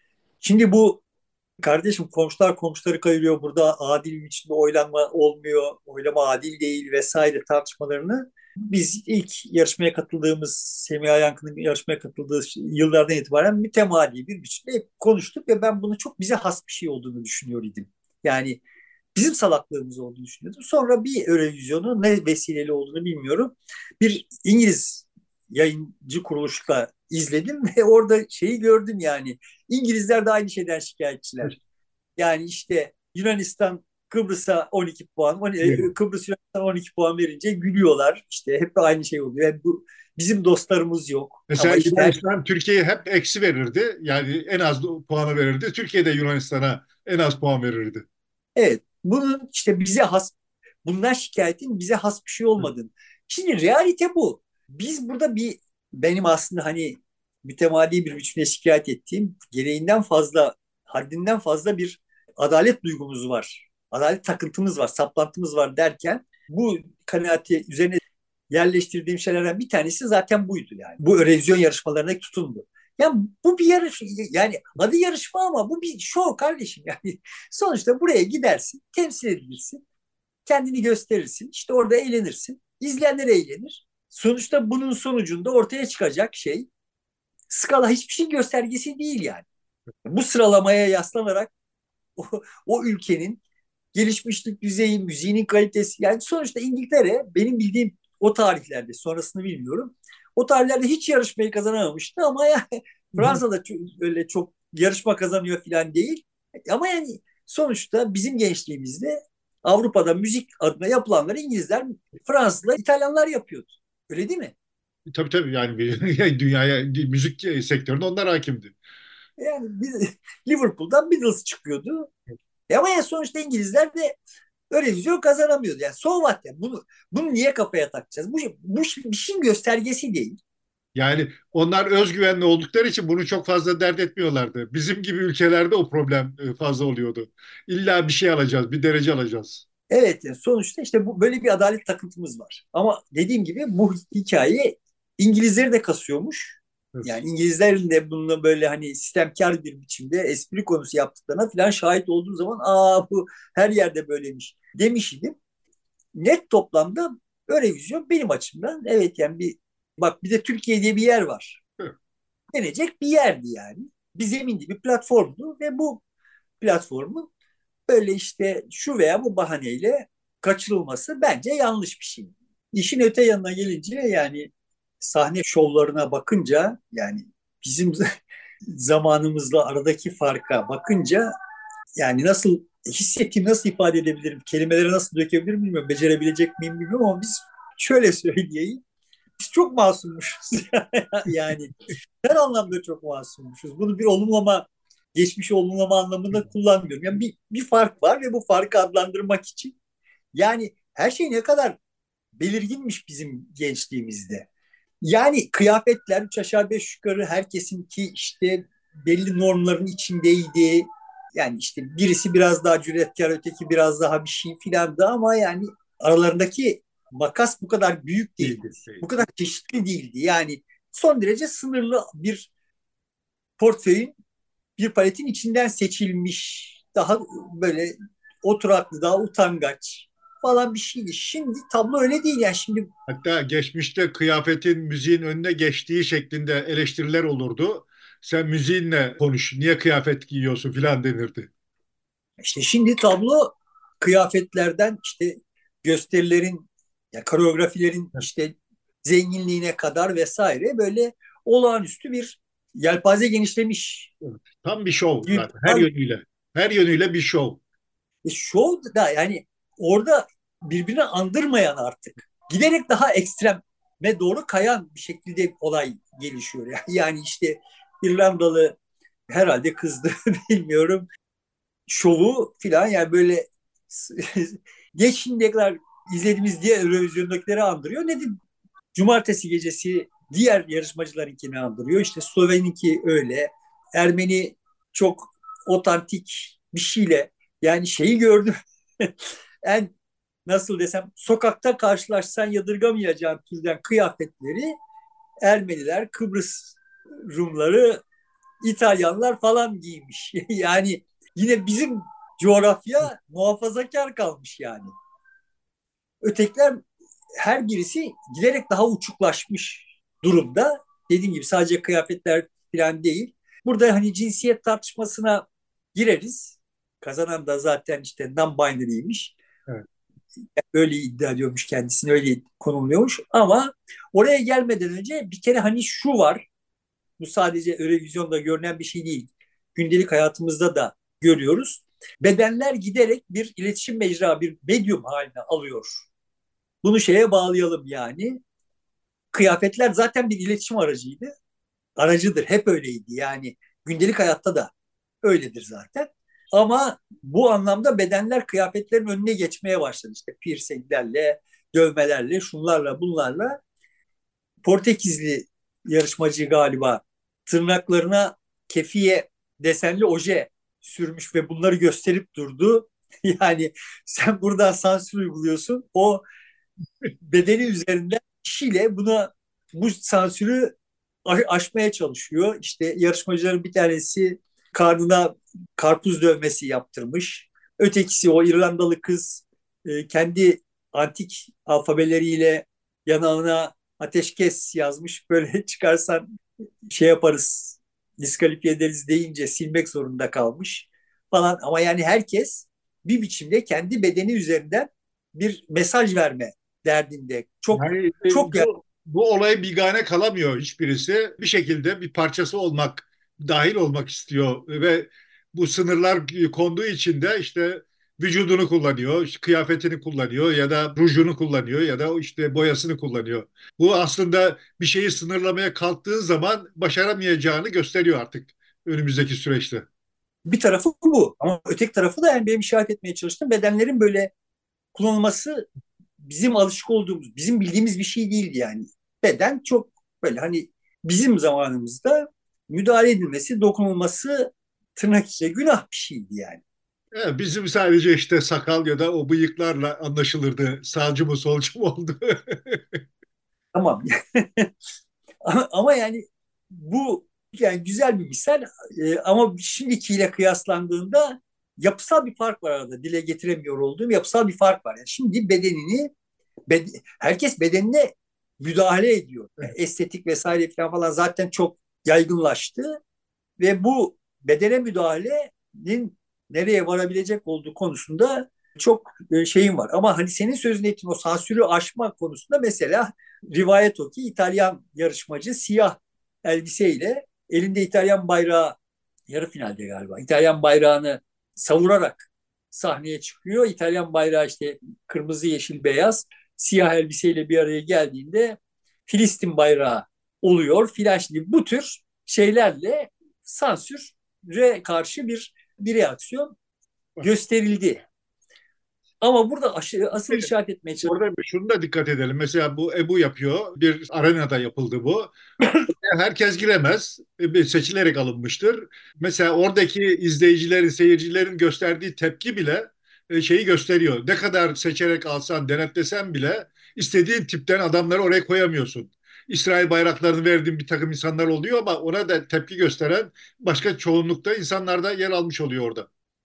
Şimdi bu kardeşim, komşular komşuları kayırıyor, burada adil bir biçimde oylanma olmuyor, oylama adil değil vesaire tartışmalarını biz ilk yarışmaya katıldığımız, Semiha Yankı'nın yarışmaya katıldığı yıllardan itibaren mütemadi bir biçimde hep konuştuk ve ben bunu çok bize has bir şey olduğunu düşünüyor idim. Yani bizim salaklığımız olduğunu düşünüyordum. Sonra bir Eurovision'u ne vesileyle olduğunu bilmiyorum. Bir İngiliz yayıncı kuruluşla izledim ve orada şeyi gördüm yani. İngilizler de aynı şeyden şikayetçiler. Yani işte Yunanistan Kıbrıs'a on iki puan, Evet. Kıbrıs Yunanistan on iki puan verince gülüyorlar. İşte hep aynı şey oluyor. Yani bu bizim dostlarımız yok. Ama Mesela işte her, Yunanistan Türkiye'ye hep eksi verirdi. Yani en az puanı verirdi. Türkiye de Yunanistan'a en az puan verirdi. evet, bunun işte bize has, bundan şikayetin bize has bir şey olmadığını. Şimdi realite bu. Biz burada bir, benim aslında hani mütemadi bir biçimde şikayet ettiğim, gereğinden fazla, haddinden fazla bir adalet duygumuz var. Adalet takıntımız var, saplantımız var derken bu kanaati üzerine yerleştirdiğim şeylerden bir tanesi zaten buydu yani. Bu Eurovision yarışmalarına tutundu. Ya bu bir yarış, yani adı yarışma ama bu bir show kardeşim yani. Sonuçta buraya gidersin, temsil edilirsin, kendini gösterirsin, işte orada eğlenirsin, izleyenler eğlenir. Sonuçta bunun sonucunda ortaya çıkacak şey skala hiçbir şey göstergesi değil yani. Bu sıralamaya yaslanarak o, o ülkenin gelişmişlik düzeyi, müziğinin kalitesi, yani sonuçta İngiltere benim bildiğim o tarihlerde, sonrasını bilmiyorum. O tarihlerde hiç yarışmayı kazanamamıştı ama yani Fransa'da öyle çok yarışma kazanıyor falan değil. Ama yani sonuçta bizim gençliğimizde Avrupa'da müzik adına yapılanları İngilizler, Fransızlar, İtalyanlar yapıyordu. Öyle değil mi? Tabii tabii, yani bir- dünyaya müzik sektöründe onlar hakimdi. Yani biz, Liverpool'dan Beatles çıkıyordu. E ama yani sonuçta İngilizler de Eurovision kazanamıyordu. Yani so what yani bunu, bunu niye kafaya takacağız? Bu, bu bir şeyin göstergesi değil. Yani onlar özgüvenli oldukları için bunu çok fazla dert etmiyorlardı. Bizim gibi ülkelerde o problem e, fazla oluyordu. İlla bir şey alacağız, bir derece alacağız. Evet yani sonuçta işte bu böyle bir adalet takıntımız var. Ama dediğim gibi bu hikaye İngilizleri de kasıyormuş. Evet. Yani İngilizlerin de bunu böyle hani sistemkar bir biçimde espri konusu yaptıklarına falan şahit olduğum zaman aa bu her yerde böylemiş demiş idim. Net toplamda Eurovision benim açımdan evet yani bir bak bir de Türkiye diye bir yer var. Evet. Denecek bir yerdi yani. Bir zemindi, bir platformdu ve bu platformun böyle işte şu veya bu bahaneyle kaçırılması bence yanlış bir şey. İşin öte yanına gelince yani sahne şovlarına bakınca yani bizim zamanımızla aradaki farka bakınca yani nasıl hissettiğimi nasıl ifade edebilirim, kelimelere nasıl dökebilirim bilmiyorum, becerebilecek miyim bilmiyorum ama biz şöyle söyleyeyim. Biz çok masummuşuz. Yani her anlamda çok masummuşuz. Bunu bir olumlama, geçmiş olumlama anlamında kullanmıyorum. Yani bir, bir fark var ve bu farkı adlandırmak için yani her şey ne kadar belirginmiş bizim gençliğimizde. Yani kıyafetler üç aşağı beş yukarı herkesinki işte belli normların içindeydi. Yani işte birisi biraz daha cüretkar, öteki biraz daha bir şey filan da ama yani aralarındaki makas bu kadar büyük değildi. Değildi, Bu değil. kadar çeşitli değildi. Yani son derece sınırlı bir portföyün, bir paletin içinden seçilmiş, daha böyle oturaklı, daha utangaç falan bir şeydi. Şimdi tablo öyle değil yani şimdi Hatta geçmişte kıyafetin müziğin önüne geçtiği şeklinde eleştiriler olurdu. Sen müziğinle konuş, niye kıyafet giyiyorsun filan denirdi. işte şimdi tablo kıyafetlerden işte gösterilerin, ya koreografilerin işte zenginliğine kadar vesaire böyle olağanüstü bir yelpaze genişlemiş Evet. Tam bir şov gibi bir zaten her hal. yönüyle. Her yönüyle bir şov. E, show da yani orada birbirini andırmayan artık giderek daha ekstreme doğru kayan bir şekilde olay gelişiyor. Yani, yani işte İrlandalı herhalde kızdı bilmiyorum şovu filan yani böyle geç şimdiye kadar izlediğimiz diğer Eurovision'dakileri andırıyor. Ne de cumartesi gecesi diğer yarışmacılarınkini andırıyor. İşte Sloven'inki öyle. Ermeni çok otantik bir şeyle yani şeyi gördüm. En nasıl desem sokakta karşılaşsan yadırgamayacağın türden kıyafetleri Ermeniler, Kıbrıs Rumları, İtalyanlar falan giymiş. Yani yine bizim coğrafya muhafazakar kalmış yani. Ötekiler her birisi giderek daha uçuklaşmış durumda. Dediğim gibi sadece kıyafetler falan değil. Burada hani cinsiyet tartışmasına gireriz. Kazanan da zaten işte non-binary'ymiş. Evet. Öyle iddia ediyormuş kendisini, öyle konumluyormuş. Ama oraya gelmeden önce bir kere hani şu var. Bu sadece Eurovizyonda görünen bir şey değil. Gündelik hayatımızda da görüyoruz. Bedenler giderek bir iletişim mecra, bir medyum haline alıyor. Bunu şeye bağlayalım yani. Kıyafetler zaten bir iletişim aracıydı. Aracıdır, hep öyleydi. Yani gündelik hayatta da öyledir zaten. Ama bu anlamda bedenler kıyafetlerin önüne geçmeye başladı. İşte piercinglerle, dövmelerle, şunlarla, bunlarla. Portekizli yarışmacı galiba tırnaklarına kefiye desenli oje sürmüş ve bunları gösterip durdu. Yani sen buradan sansür uyguluyorsun. O bedeni üzerinden kişiyle buna bu sansürü aşmaya çalışıyor. İşte yarışmacıların bir tanesi karnına karpuz dövmesi yaptırmış. Ötekisi o İrlandalı kız e, kendi antik alfabeleriyle yanağına ateşkes yazmış. Böyle çıkarsan şey yaparız, diskalifiye ederiz deyince silmek zorunda kalmış falan. Ama yani herkes bir biçimde kendi bedeni üzerinden bir mesaj verme derdinde. Çok Yani e, çok yani bu bu olaya bigane kalamıyor hiçbirisi. Bir şekilde bir parçası olmak, dahil olmak istiyor ve bu sınırlar konduğu için de işte vücudunu kullanıyor, işte kıyafetini kullanıyor ya da rujunu kullanıyor ya da işte boyasını kullanıyor. Bu aslında bir şeyi sınırlamaya kalktığın zaman başaramayacağını gösteriyor artık önümüzdeki süreçte. bir tarafı bu. Ama öteki tarafı da yani benim işaret etmeye çalıştığım bedenlerin böyle kullanılması bizim alışık olduğumuz, bizim bildiğimiz bir şey değildi yani. Beden çok böyle hani bizim zamanımızda müdahale edilmesi, dokunulması tırnak içinde günah bir şeydi yani. Evet, bizim sadece işte sakal ya da o bıyıklarla anlaşılırdı. Sağcı mı solcu mu oldu. Tamam. ama, ama yani bu yani güzel bir misal. Ee, ama şimdikiyle kıyaslandığında yapısal bir fark var arada. Dile getiremiyor olduğum yapısal bir fark var. Yani şimdi bedenini bed herkes bedenine müdahale ediyor. Yani estetik vesaire falan falan zaten çok yaygınlaştı ve bu bedene müdahalenin nereye varabilecek olduğu konusunda çok e, şeyim var. Ama hani senin sözünü ettiğin o sansürü aşma konusunda mesela rivayet o ki İtalyan yarışmacı siyah elbiseyle elinde İtalyan bayrağı yarı finalde galiba İtalyan bayrağını savurarak sahneye çıkıyor. İtalyan bayrağı işte kırmızı, yeşil, beyaz siyah elbiseyle bir araya geldiğinde Filistin bayrağı oluyor filan. Şimdi bu tür şeylerle sansüre karşı bir bir reaksiyon gösterildi. Ama burada aşı, asıl işaret etmeye çalışıyorum. Orada şunu da dikkat edelim. Mesela bu Ebu yapıyor. Bir arenada yapıldı bu. Herkes giremez. E, Seçilerek alınmıştır. Mesela oradaki izleyicilerin, seyircilerin gösterdiği tepki bile e, şeyi gösteriyor. Ne kadar seçerek alsan, denetlesen bile istediğin tipten adamları oraya koyamıyorsun. İsrail bayraklarını verdiğin bir takım insanlar oluyor ama ona da tepki gösteren başka çoğunlukta insanlar da yer almış oluyor orada.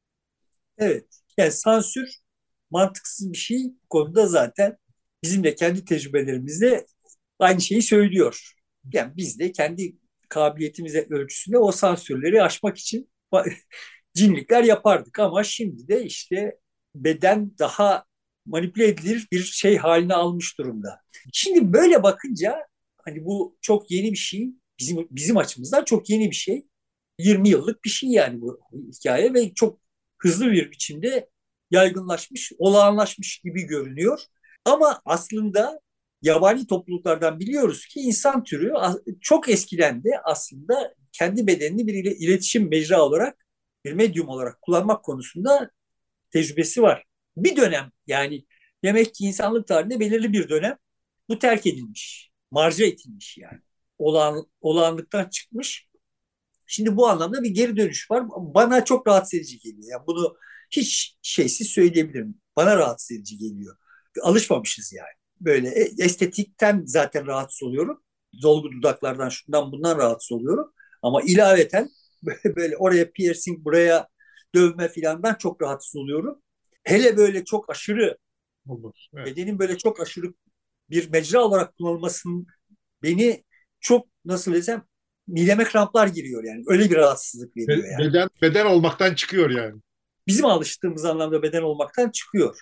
Evet. Yani sansür mantıksız bir şey. Bu konuda zaten bizim de kendi tecrübelerimizde aynı şeyi söylüyor. Yani biz de kendi kabiliyetimiz ölçüsünde o sansürleri aşmak için cinlikler yapardık ama şimdi de işte beden daha manipüle edilir bir şey haline almış durumda. Şimdi böyle bakınca hani bu çok yeni bir şey. Bizim bizim açımızdan çok yeni bir şey. yirmi yıllık bir şey yani bu hikaye ve çok hızlı bir biçimde yaygınlaşmış, olağanlaşmış gibi görünüyor. Ama aslında yabani topluluklardan biliyoruz ki insan türü çok eskiden de aslında kendi bedenini bir iletişim mecra olarak, bir medyum olarak kullanmak konusunda tecrübesi var. Bir dönem yani demek ki insanlık tarihinde belirli bir dönem bu terk edilmiş, marja itilmiş yani. Olağan, olağanlıktan çıkmış. Şimdi bu anlamda bir geri dönüş var. Bana çok rahatsız edici geliyor. Yani bunu hiç şeysiz söyleyebilirim. Bana rahatsız edici geliyor. Alışmamışız yani. Böyle e, estetikten zaten rahatsız oluyorum. Dolgu dudaklardan şundan bundan rahatsız oluyorum. Ama ilaveten böyle oraya piercing, buraya dövme filandan çok rahatsız oluyorum. Hele böyle çok aşırı, Olmaz. Evet. bedenin böyle çok aşırı bir mecra olarak kullanılmasının beni çok nasıl desem mideme kramplar giriyor yani. Öyle bir rahatsızlık veriyor Be- yani. Beden beden olmaktan çıkıyor yani. Bizim alıştığımız anlamda beden olmaktan çıkıyor.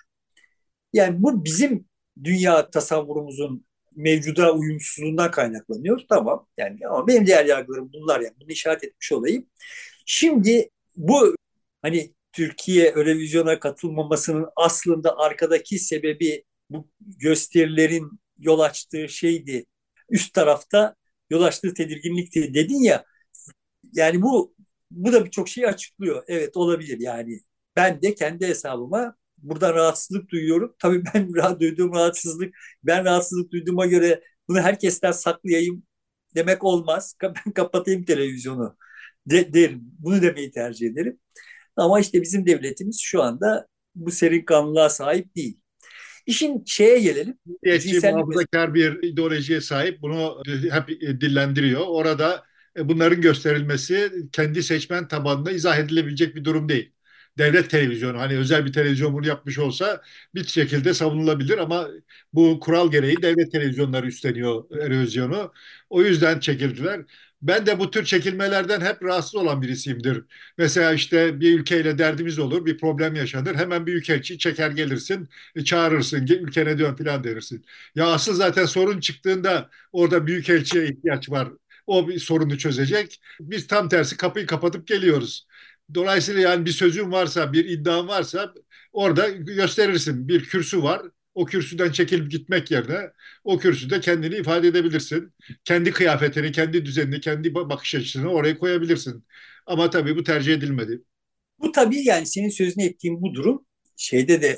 Yani bu bizim dünya tasavvurumuzun mevcuda uyumsuzluğundan kaynaklanıyor. Tamam yani ama benim diğer yargılarım bunlar yani. Bunu işaret etmiş olayım. Şimdi bu hani Türkiye Eurovision'a katılmamasının aslında arkadaki sebebi bu gösterilerin yol açtığı şeydi. Üst tarafta yol açtığı tedirginlikti dedin ya. Yani bu bu da birçok şeyi açıklıyor. Evet olabilir yani. Ben de kendi hesabıma burada rahatsızlık duyuyorum. Tabii ben rahat duyduğum rahatsızlık, ben rahatsızlık duyduğuma göre bunu herkesten saklayayım demek olmaz. Ben kapatayım televizyonu de, derim. Bunu demeyi tercih ederim. Ama işte bizim devletimiz şu anda bu serin kanlılığa sahip değil. İşin şeye gelelim. Milliyetçi, Cinsellik meselesi. muhafazakar bir ideolojiye sahip bunu hep dillendiriyor. Orada e, bunların gösterilmesi kendi seçmen tabanına izah edilebilecek bir durum değil. Devlet televizyonu hani özel bir televizyon bunu yapmış olsa bir şekilde savunulabilir ama bu kural gereği devlet televizyonları üstleniyor erozyonu. O yüzden çekildiler. Ben de bu tür çekilmelerden hep rahatsız olan birisiyimdir. Mesela işte bir ülkeyle derdimiz olur, bir problem yaşanır. Hemen bir ülke çeker gelirsin, e, çağırırsın, ülkene dön filan denirsin. Ya asıl zaten sorun çıktığında orada büyükelçiye ihtiyaç var. O bir sorunu çözecek. Biz tam tersi kapıyı kapatıp geliyoruz. Dolayısıyla yani bir sözün varsa, bir iddian varsa orada gösterirsin. Bir kürsü var. O kürsüden çekilip gitmek yerine o kürsüde kendini ifade edebilirsin. Kendi kıyafetini, kendi düzenini, kendi bakış açısını oraya koyabilirsin. Ama tabii bu tercih edilmedi. Bu tabii yani senin sözünü ettiğin bu durum şeyde de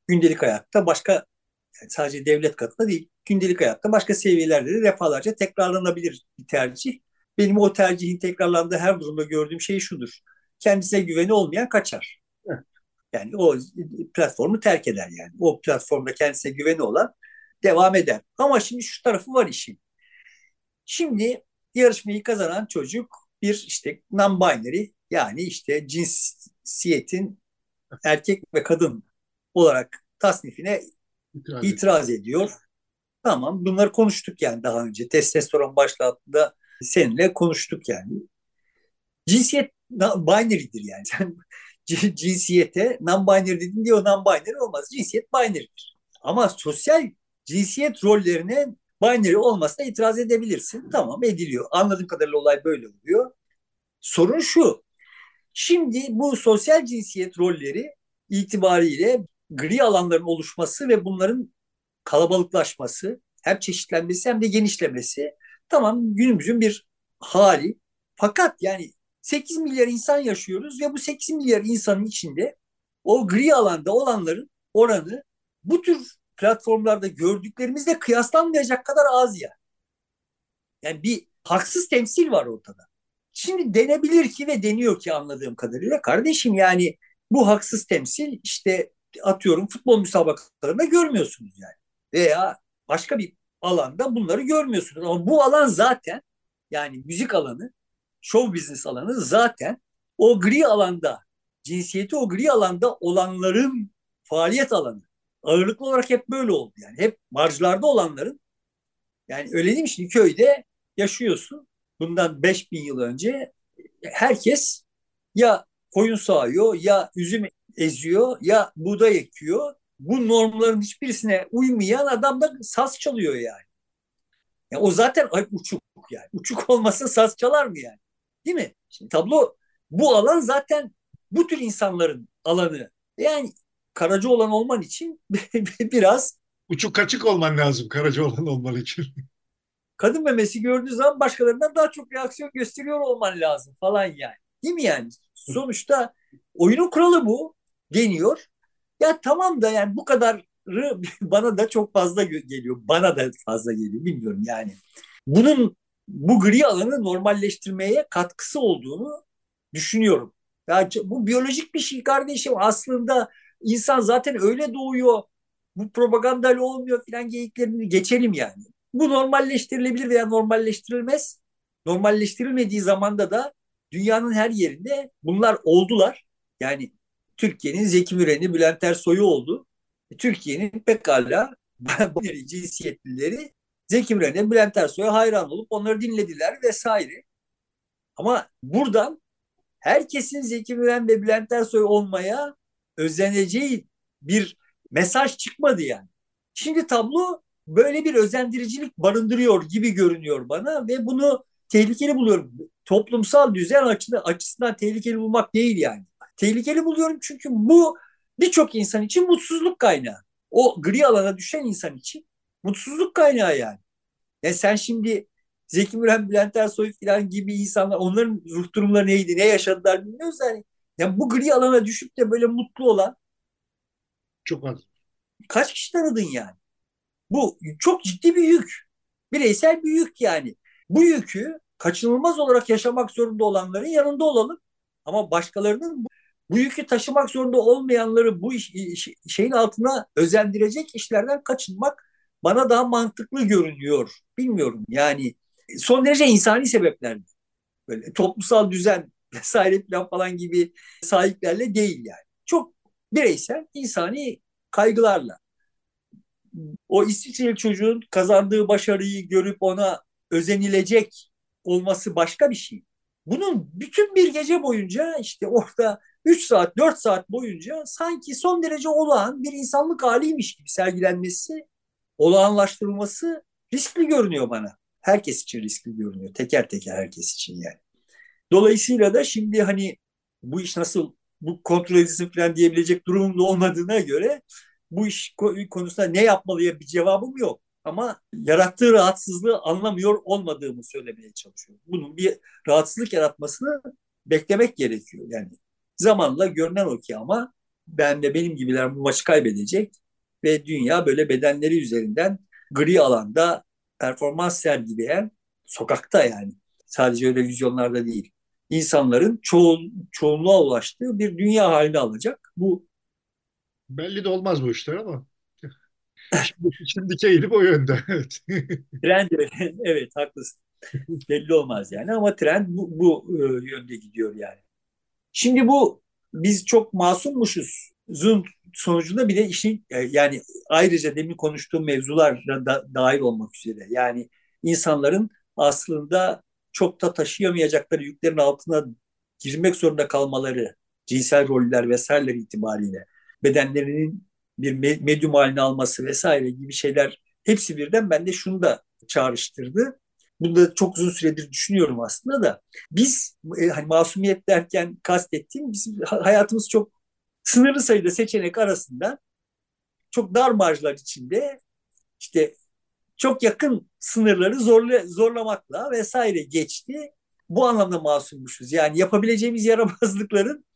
gündelik hayatta başka, yani sadece devlet katında değil, gündelik hayatta başka seviyelerde de defalarca tekrarlanabilir bir tercih. Benim o tercihin tekrarlandığı her durumda gördüğüm şey şudur: kendisine güveni olmayan kaçar. Yani o platformu terk eder yani. O platformda kendisine güveni olan devam eder. Ama şimdi şu tarafı var işin. Şimdi yarışmayı kazanan çocuk bir işte non-binary, yani işte cinsiyetin erkek ve kadın olarak tasnifine İtiraz ediyor. itiraz ediyor. Tamam, bunları konuştuk yani daha önce. Testosteron başlığında seninle konuştuk yani. Cinsiyet binary'dir yani. Sen cinsiyete non-binary dedin diye o non-binary olmaz. Cinsiyet binary'dir. Ama sosyal cinsiyet rollerine binary olmasına itiraz edebilirsin. Tamam, ediliyor. Anladığım kadarıyla olay böyle oluyor. Sorun şu: şimdi bu sosyal cinsiyet rolleri itibariyle gri alanların oluşması ve bunların kalabalıklaşması, hem çeşitlenmesi hem de genişlemesi, tamam, günümüzün bir hali. Fakat yani sekiz milyar insan yaşıyoruz ve bu sekiz milyar insanın içinde o gri alanda olanların oranı bu tür platformlarda gördüklerimizle kıyaslanmayacak kadar az ya. Yani bir haksız temsil var ortada. Şimdi denebilir ki ve deniyor ki anladığım kadarıyla, kardeşim yani bu haksız temsil işte atıyorum futbol müsabakalarında görmüyorsunuz yani. Veya başka bir alanda bunları görmüyorsunuz. Ama bu alan zaten, yani müzik alanı, show business alanı zaten o gri alanda, cinsiyeti o gri alanda olanların faaliyet alanı. Ağırlıklı olarak hep böyle oldu yani. Hep marjlarda olanların, yani öyle değil mi, şimdi köyde yaşıyorsun. Bundan beş bin yıl önce herkes ya koyun sağıyor, ya üzüm eziyor, ya buğday ekiyor. Bu normların hiçbirisine uymayan adam da saz çalıyor yani. Yani o zaten uçuk yani. Uçuk olmasa saz çalar mı yani? Değil mi? Şimdi tablo, bu alan zaten bu tür insanların alanı. Yani Karaca olan olman için biraz Uçuk kaçık olman lazım Karacaoğlan olman için. kadın memesi gördüğü zaman başkalarından daha çok reaksiyon gösteriyor olman lazım falan yani. Değil mi yani? Sonuçta oyunun kuralı bu deniyor. Ya tamam da yani bu kadarı bana da çok fazla geliyor. Bana da fazla geliyor. Bilmiyorum yani. Bunun bu gri alanı normalleştirmeye katkısı olduğunu düşünüyorum. Ya bu biyolojik bir şey kardeşim. Aslında insan zaten öyle doğuyor. Bu propagandayla olmuyor filan geyiklerini geçelim yani. Bu normalleştirilebilir veya normalleştirilmez. Normalleştirilmediği zamanda da dünyanın her yerinde bunlar oldular. Yani Türkiye'nin Zeki Müren'i, Bülent Ersoy'u oldu. Türkiye'nin pekala binary cinsiyetlileri Zeki Müren'e, Bülent Ersoy'a hayran olup onları dinlediler vesaire. Ama buradan herkesin Zeki Müren ve Bülent Ersoy olmaya özeneceği bir mesaj çıkmadı yani. Şimdi tablo böyle bir özendiricilik barındırıyor gibi görünüyor bana ve bunu tehlikeli buluyorum. Toplumsal düzen açısından tehlikeli bulmak değil yani. Tehlikeli buluyorum çünkü bu birçok insan için mutsuzluk kaynağı. O gri alana düşen insan için mutsuzluk kaynağı yani. Ya sen şimdi Zeki Müren, Bülent Ersoy falan gibi insanlar, onların ruh durumları neydi, ne yaşadılar bilmiyoruz yani. Yani bu gri alana düşüp de böyle mutlu olan Çok az. kaç kişi tanıdın yani? Bu çok ciddi bir yük. Bireysel bir yük yani. Bu yükü kaçınılmaz olarak yaşamak zorunda olanların yanında olalım. Ama başkalarının bu, bu yükü taşımak zorunda olmayanları bu iş, şeyin altına özendirecek işlerden kaçınmak bana daha mantıklı görünüyor. Bilmiyorum yani, son derece insani sebepler, böyle toplumsal düzen vesaire falan falan gibi sahiplerle değil yani. Çok bireysel, insani kaygılarla. O İsviçreli çocuğun kazandığı başarıyı görüp ona özenilecek olması başka bir şey. Bunun bütün bir gece boyunca işte orada üç saat dört saat boyunca sanki son derece olağan bir insanlık haliymiş gibi sergilenmesi, olağanlaştırılması riskli görünüyor bana. Herkes için riskli görünüyor. Teker teker herkes için yani. Dolayısıyla da şimdi hani bu iş nasıl bu kontrol edilsin falan diyebilecek durumunda olmadığına göre bu iş konusunda ne yapmalıya bir cevabım yok. Ama yarattığı rahatsızlığı anlamıyor olmadığımı söylemeye çalışıyorum. Bunun bir rahatsızlık yaratmasını beklemek gerekiyor. Yani zamanla görünen o ki ama ben de benim gibiler bu maçı kaybedecek ve dünya böyle bedenleri üzerinden gri alanda performans sergileyen, sokakta yani, sadece öyle vizyonlarda değil, insanların çoğu, çoğunluğa ulaştığı bir dünya haline alacak. Bu Belli de olmaz bu işler ama şimdi, şimdiki eğilim o yönde. Evet. trend evet, haklısın. Belli olmaz yani, ama trend bu, bu e, yönde gidiyor yani. Şimdi bu biz çok masummuşuz. Zoom sonucunda bile işin e, yani, ayrıca demin konuştuğum mevzular da dahil olmak üzere, yani insanların aslında çok da taşıyamayacakları yüklerin altına girmek zorunda kalmaları, cinsel roller vesaireler itibariyle bedenlerinin bir medyum haline alması vesaire gibi şeyler, hepsi birden bende şunu da çağrıştırdı. Bunu da çok uzun süredir düşünüyorum aslında da. Biz e, hani masumiyet derken kastettiğim, bizim hayatımız çok sınırlı sayıda seçenek arasında, çok dar marjlar içinde, işte çok yakın sınırları zorla, zorlamakla vesaire geçti. Bu anlamda masummuşuz. Yani yapabileceğimiz yaramazlıkların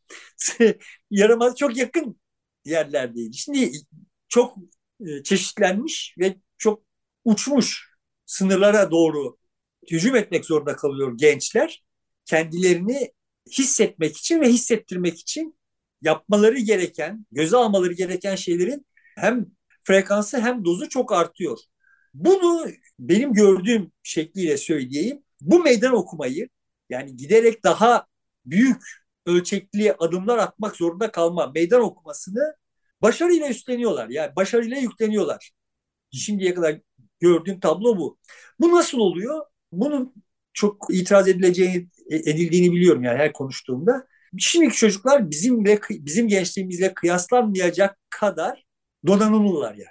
yaramaz çok yakın yerlerdeydi. Şimdi çok e, çeşitlenmiş ve çok uçmuş sınırlara doğru hücum etmek zorunda kalıyor gençler. Kendilerini hissetmek için ve hissettirmek için yapmaları gereken, göze almaları gereken şeylerin hem frekansı hem dozu çok artıyor. Bunu benim gördüğüm şekliyle söyleyeyim. Bu meydan okumayı, yani giderek daha büyük ölçekli adımlar atmak zorunda kalma meydan okumasını başarıyla üstleniyorlar. Yani başarıyla yükleniyorlar. Şimdiye kadar gördüğüm tablo bu. Bu nasıl oluyor? Bunun çok itiraz edileceğini edildiğini biliyorum yani her konuştuğumda. Şimdiki çocuklar bizimle bizim gençliğimizle kıyaslanmayacak kadar donanımlılar yani.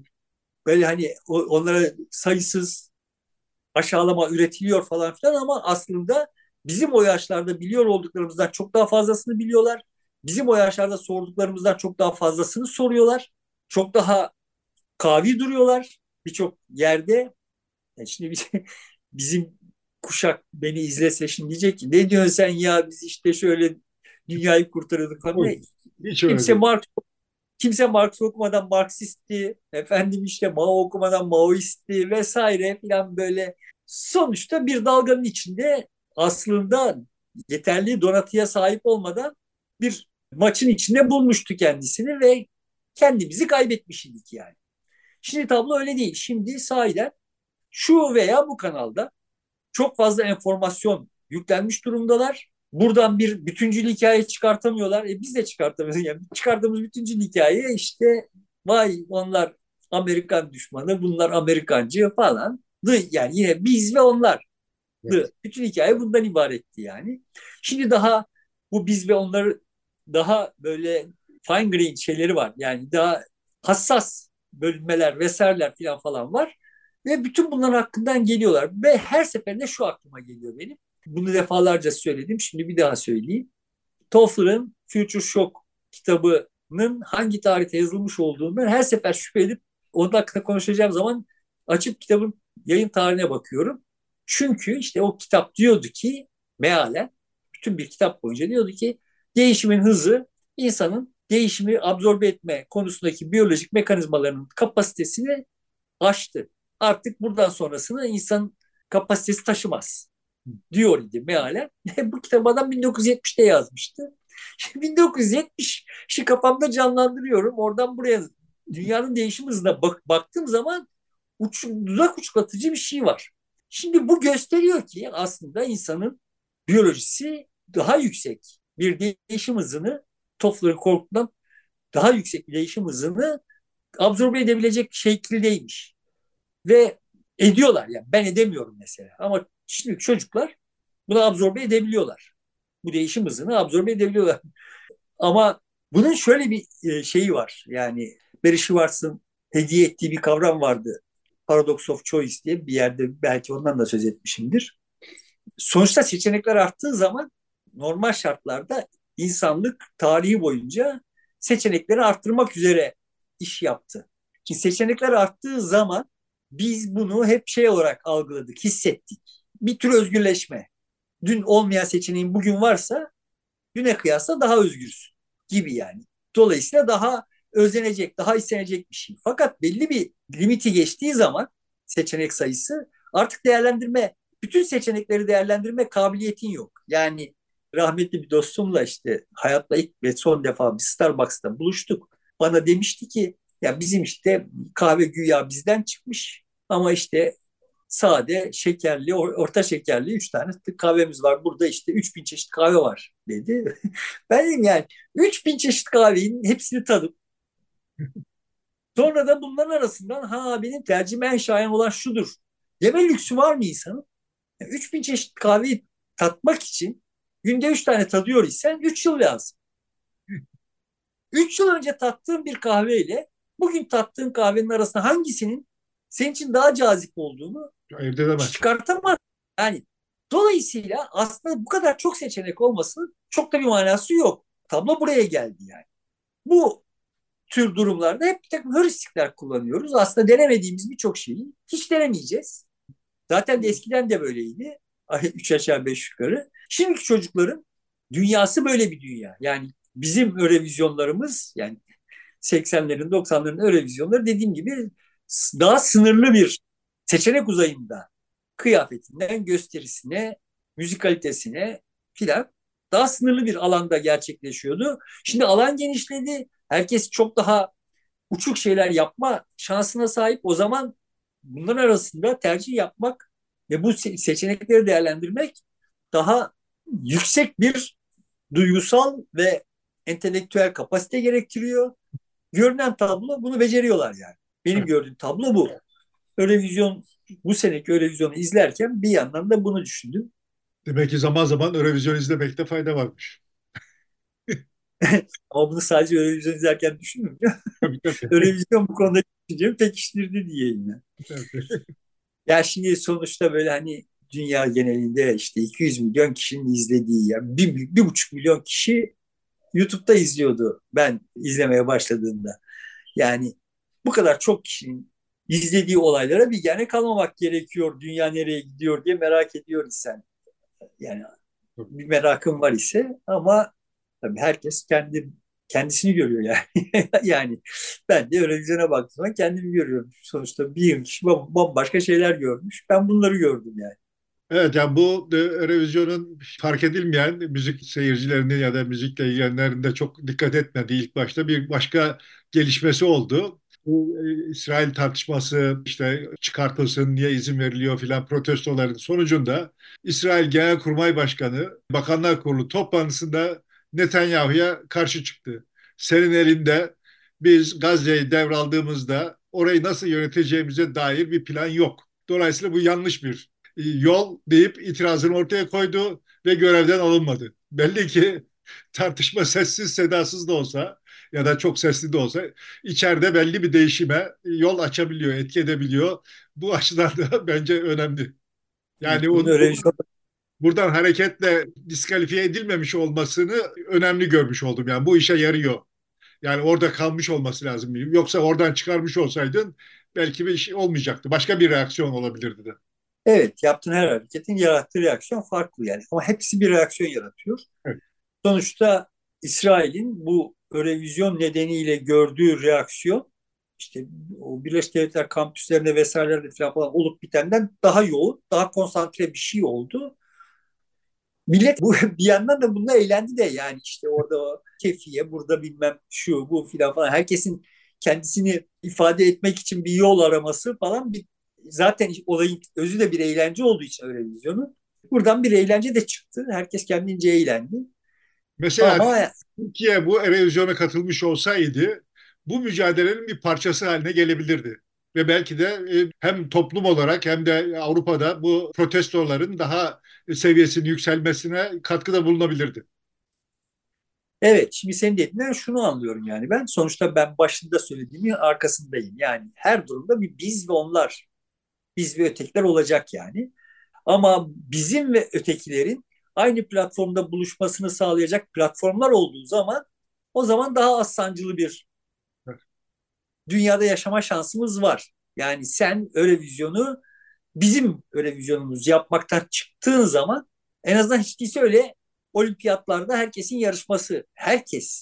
Böyle hani onlara sayısız aşağılama üretiliyor falan filan, ama aslında bizim o yaşlarda biliyor olduklarımızdan çok daha fazlasını biliyorlar. Bizim o yaşlarda sorduklarımızdan çok daha fazlasını soruyorlar. Çok daha kavi duruyorlar birçok yerde. Yani şimdi biz, bizim kuşak beni izlese şimdi diyecek ki ne diyorsun sen ya, biz işte şöyle dünyayı kurtarıyorduk falan. Hiç öyle Kimse değil. Marx Kimse Marx okumadan Marksisti, efendim işte Mao okumadan Maoisti vesaire filan, böyle sonuçta bir dalganın içinde, aslında yeterli donatıya sahip olmadan bir maçın içinde bulmuştu kendisini ve kendimizi kaybetmiştik yani. Şimdi tablo öyle değil. Şimdi sahiden şu veya bu kanalda çok fazla enformasyon yüklenmiş durumdalar. Buradan bir bütüncül hikaye çıkartamıyorlar. E biz de çıkartamıyoruz. Yani çıkardığımız bütüncül hikaye işte, vay onlar Amerikan düşmanı, bunlar Amerikancı falan. Yani yine biz ve onlar. Evet. Bütün hikaye bundan ibaretti yani. Şimdi daha bu biz ve onları daha böyle fine grained şeyleri var. Yani daha hassas bölünmeler vesaireler falan falan var. Ve bütün bunların hakkından geliyorlar. Ve her seferinde şu aklıma geliyor benim. Bunu defalarca söyledim. Şimdi bir daha söyleyeyim. Toffler'ın Future Shock kitabının hangi tarihte yazılmış olduğundan her sefer şüphe edip onun hakkında konuşacağım zaman açıp kitabın yayın tarihine bakıyorum. Çünkü işte o kitap diyordu ki, mealen bütün bir kitap boyunca diyordu ki, değişimin hızı insanın değişimi absorbe etme konusundaki biyolojik mekanizmalarının kapasitesini aştı. Artık buradan sonrasını insan kapasitesi taşımaz diyor idi mealen. Bu kitabı adam bin dokuz yüz yetmişte yazmıştı. bin dokuz yüz yetmişi kafamda canlandırıyorum. Oradan buraya dünyanın değişim hızına bak, baktığım zaman uç, dudak uçklatıcı bir şey var. Şimdi bu gösteriyor ki aslında insanın biyolojisi daha yüksek bir değişim hızını, Toffler'ın korkudan daha yüksek bir değişim hızını absorbe edebilecek şekildeymiş. Ve ediyorlar yani, ben edemiyorum mesela. Ama şimdi çocuklar bunu absorbe edebiliyorlar. Bu değişim hızını absorbe edebiliyorlar. Ama bunun şöyle bir e, şeyi var. Yani Barry Schwartz'ın hediye ettiği bir kavram vardı. Paradox of Choice diye bir yerde, belki ondan da söz etmişimdir. Sonuçta seçenekler arttığı zaman normal şartlarda insanlık tarihi boyunca seçenekleri arttırmak üzere iş yaptı. Şimdi seçenekler arttığı zaman biz bunu hep şey olarak algıladık, hissettik. Bir tür özgürleşme. Dün olmayan seçeneğin bugün varsa düne kıyasla daha özgürsün gibi yani. Dolayısıyla daha özlenecek, daha istenecek bir şey. Fakat belli bir limiti geçtiği zaman seçenek sayısı artık değerlendirme, bütün seçenekleri değerlendirme kabiliyetin yok. Yani rahmetli bir dostumla işte hayatta ilk ve son defa bir Starbucks'ta buluştuk. Bana demişti ki ya bizim işte kahve güya bizden çıkmış ama işte sade, şekerli, orta şekerli üç tane kahvemiz var. Burada işte üç bin çeşit kahve var dedi. Ben dedim yani üç bin çeşit kahvenin hepsini tadıp sonra da bunların arasından ha benim tercihim en şayan olan şudur deme lüksü var mı insanın? Yani üç bin çeşit kahveyi tatmak için günde üç tane tadıyor isen üç yıl lazım. Üç yıl önce tattığın bir kahveyle bugün tattığın kahvenin arasında hangisinin senin için daha cazip olduğunu Ayırt edemezsin. çıkartamaz. Yani dolayısıyla aslında bu kadar çok seçenek olmasının çok da bir manası yok. Tablo buraya geldi yani. Bu tür durumlarda hep bir takım heuristikler kullanıyoruz. Aslında denemediğimiz birçok şeyi hiç denemeyeceğiz. Zaten de eskiden de böyleydi. Üç aşağı beş yukarı. Şimdiki çocukların dünyası böyle bir dünya. Yani bizim Eurovizyonlarımız yani seksenlerin doksanların Eurovizyonları dediğim gibi daha sınırlı bir seçenek uzayında kıyafetinden gösterisine, müzikalitesine filan daha sınırlı bir alanda gerçekleşiyordu. Şimdi alan genişledi. Herkes çok daha uçuk şeyler yapma şansına sahip. O zaman bunların arasında tercih yapmak ve bu seçenekleri değerlendirmek daha yüksek bir duygusal ve entelektüel kapasite gerektiriyor. Görünen tablo bunu beceriyorlar yani. Benim Evet. gördüğüm tablo bu. Örevizyon bu seneki Eurovizyonu izlerken bir yandan da bunu düşündüm. Demek ki zaman zaman Eurovision izlemekte fayda varmış. Ama bunu sadece Eurovizyon izlerken düşünmüyorum. Tabii tabii. Eurovizyon bu konuda düşüncemi pekiştirdi diyeyim. Yani. Tabii. Ya şimdi sonuçta böyle hani dünya genelinde işte iki yüz milyon kişinin izlediği ya bir, bir buçuk milyon kişi YouTube'da izliyordu ben izlemeye başladığımda. Yani bu kadar çok kişinin izlediği olaylara bir gene kalmamak gerekiyor. Dünya nereye gidiyor diye merak ediyor isen. Yani bir merakım var ise ama tabii herkes kendi kendisini görüyor yani. Yani ben de Eurovision'a baktığım zaman kendimi görüyorum. Sonuçta bir yıl kişi bambaşka şeyler görmüş. Ben bunları gördüm yani. Evet, yani bu e, Eurovision'un fark edilmeyen müzik seyircilerinin ya da müzikle ilgilenenlerin de çok dikkat etmediği ilk başta bir başka gelişmesi oldu. Bu e, İsrail tartışması işte çıkartılsın, niye izin veriliyor filan protestoların sonucunda İsrail Genelkurmay Başkanı Bakanlar Kurulu toplantısında Netanyahu'ya karşı çıktı. Senin elinde biz Gazze'yi devraldığımızda orayı nasıl yöneteceğimize dair bir plan yok. Dolayısıyla bu yanlış bir yol deyip itirazını ortaya koydu ve görevden alınmadı. Belli ki tartışma sessiz sedasız da olsa ya da çok sesli de olsa içeride belli bir değişime yol açabiliyor, etki edebiliyor. Bu açıdan da bence önemli. Yani Bunun o, bu, Eurovision buradan hareketle diskalifiye edilmemiş olmasını önemli görmüş oldum. Yani bu işe yarıyor. Yani orada kalmış olması lazım. Yoksa oradan çıkarmış olsaydın belki bir şey olmayacaktı. Başka bir reaksiyon olabilirdi de. evet yaptığın her hareketin yarattığı reaksiyon farklı yani. Ama hepsi bir reaksiyon yaratıyor. Evet. Sonuçta İsrail'in bu Eurovision nedeniyle gördüğü reaksiyon işte o Birleşik Devletler kampüslerinde vesairelerde falan olup bitenden daha yoğun, daha konsantre bir şey oldu. Millet bu bir yandan da bununla eğlendi de yani işte orada o kefiye, burada bilmem şu bu filan falan. Herkesin kendisini ifade etmek için bir yol araması falan bir zaten olayın özü de bir eğlence olduğu için öyle vizyonu. Buradan bir eğlence de çıktı. Herkes kendince eğlendi. Mesela Ama Türkiye bu erozyona katılmış olsaydı bu mücadelenin bir parçası haline gelebilirdi. Ve belki de e, hem toplum olarak hem de Avrupa'da bu protestoların daha seviyesinin yükselmesine katkıda bulunabilirdi. evet şimdi senin dediğinden şunu anlıyorum yani ben sonuçta ben başında söylediğimin arkasındayım. Yani her durumda bir biz ve onlar, biz ve ötekiler olacak yani. Ama bizim ve ötekilerin aynı platformda buluşmasını sağlayacak platformlar olduğu zaman o zaman daha az sancılı bir dünyada yaşama şansımız var. Yani sen öyle vizyonu bizim öyle vizyonumuz yapmaktan çıktığın zaman en azından hiç değilse öyle olimpiyatlarda herkesin yarışması. Herkes.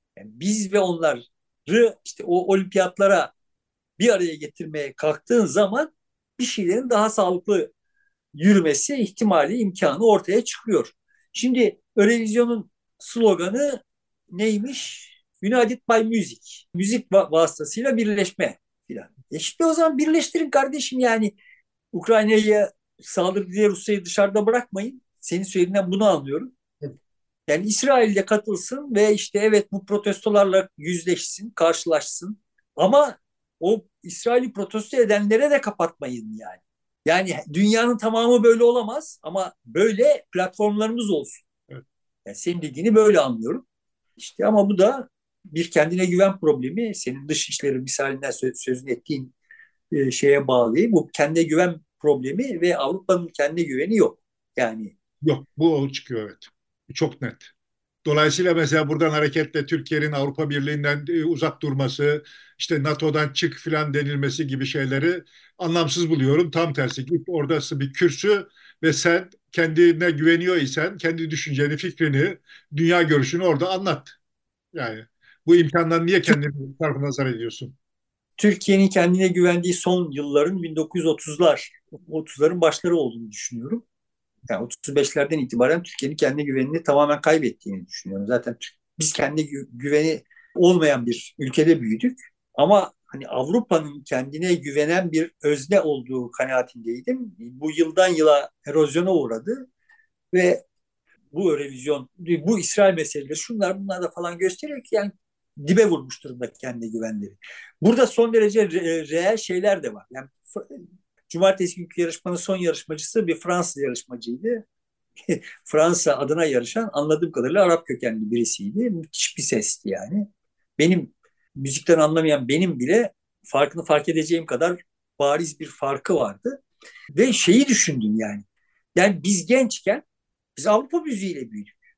Yani biz ve onları işte o olimpiyatlara bir araya getirmeye kalktığın zaman bir şeylerin daha sağlıklı yürümesi ihtimali, imkanı ortaya çıkıyor. Şimdi Eurovision'un sloganı neymiş? United by Music. Müzik vasıtasıyla birleşme filan. E şimdi o zaman birleştirin kardeşim yani. Ukrayna'ya saldırı diye Rusya'yı dışarıda bırakmayın. Senin söylediğinden bunu anlıyorum. Yani İsrail'de katılsın ve işte evet bu protestolarla yüzleşsin, karşılaşsın. Ama o İsrail'i protesto edenlere de kapatmayın yani. Yani dünyanın tamamı böyle olamaz ama böyle platformlarımız olsun. Evet. Yani senin dediğini böyle anlıyorum. İşte ama bu da bir kendine güven problemi. Senin dışişleri misalinden sözünü ettiğin e, şeye bağlayayım. Bu kendine güven problemi ve Avrupa'nın kendine güveni yok. Yani Yok, bu o çıkıyor, evet. Çok net. Dolayısıyla mesela buradan hareketle Türkiye'nin Avrupa Birliği'nden e, uzak durması, işte NATO'dan çık filan denilmesi gibi şeyleri anlamsız buluyorum. Tam tersi, git oradası bir kürsü ve sen kendine güveniyor isen kendi düşünceni, fikrini, dünya görüşünü orada anlat. Yani bu imkandan niye kendini tarafına zarar ediyorsun? Türkiye'nin kendine güvendiği son yılların bin dokuz yüz otuzlar, otuzların başları olduğunu düşünüyorum. Yani otuz beşlerden itibaren Türkiye'nin kendine güvenini tamamen kaybettiğini düşünüyorum. Zaten biz kendi güveni olmayan bir ülkede büyüdük. Ama hani Avrupa'nın kendine güvenen bir özne olduğu kanaatindeydim. Bu yıldan yıla erozyona uğradı ve bu revizyon, bu İsrail meseleleri, şunlar bunlar da falan gösteriyor ki yani dibe vurmuş durumda kendi güvenleri. Burada son derece re- reel şeyler de var. Yani cumartesi günkü yarışmanın son yarışmacısı bir Fransız yarışmacıydı. Fransa adına yarışan anladığım kadarıyla Arap kökenli birisiydi. Müthiş bir sesti yani. Benim müzikten anlamayan benim bile farkını fark edeceğim kadar bariz bir farkı vardı. Ve şeyi düşündüm yani. Yani biz gençken biz Avrupa müziğiyle büyüdük.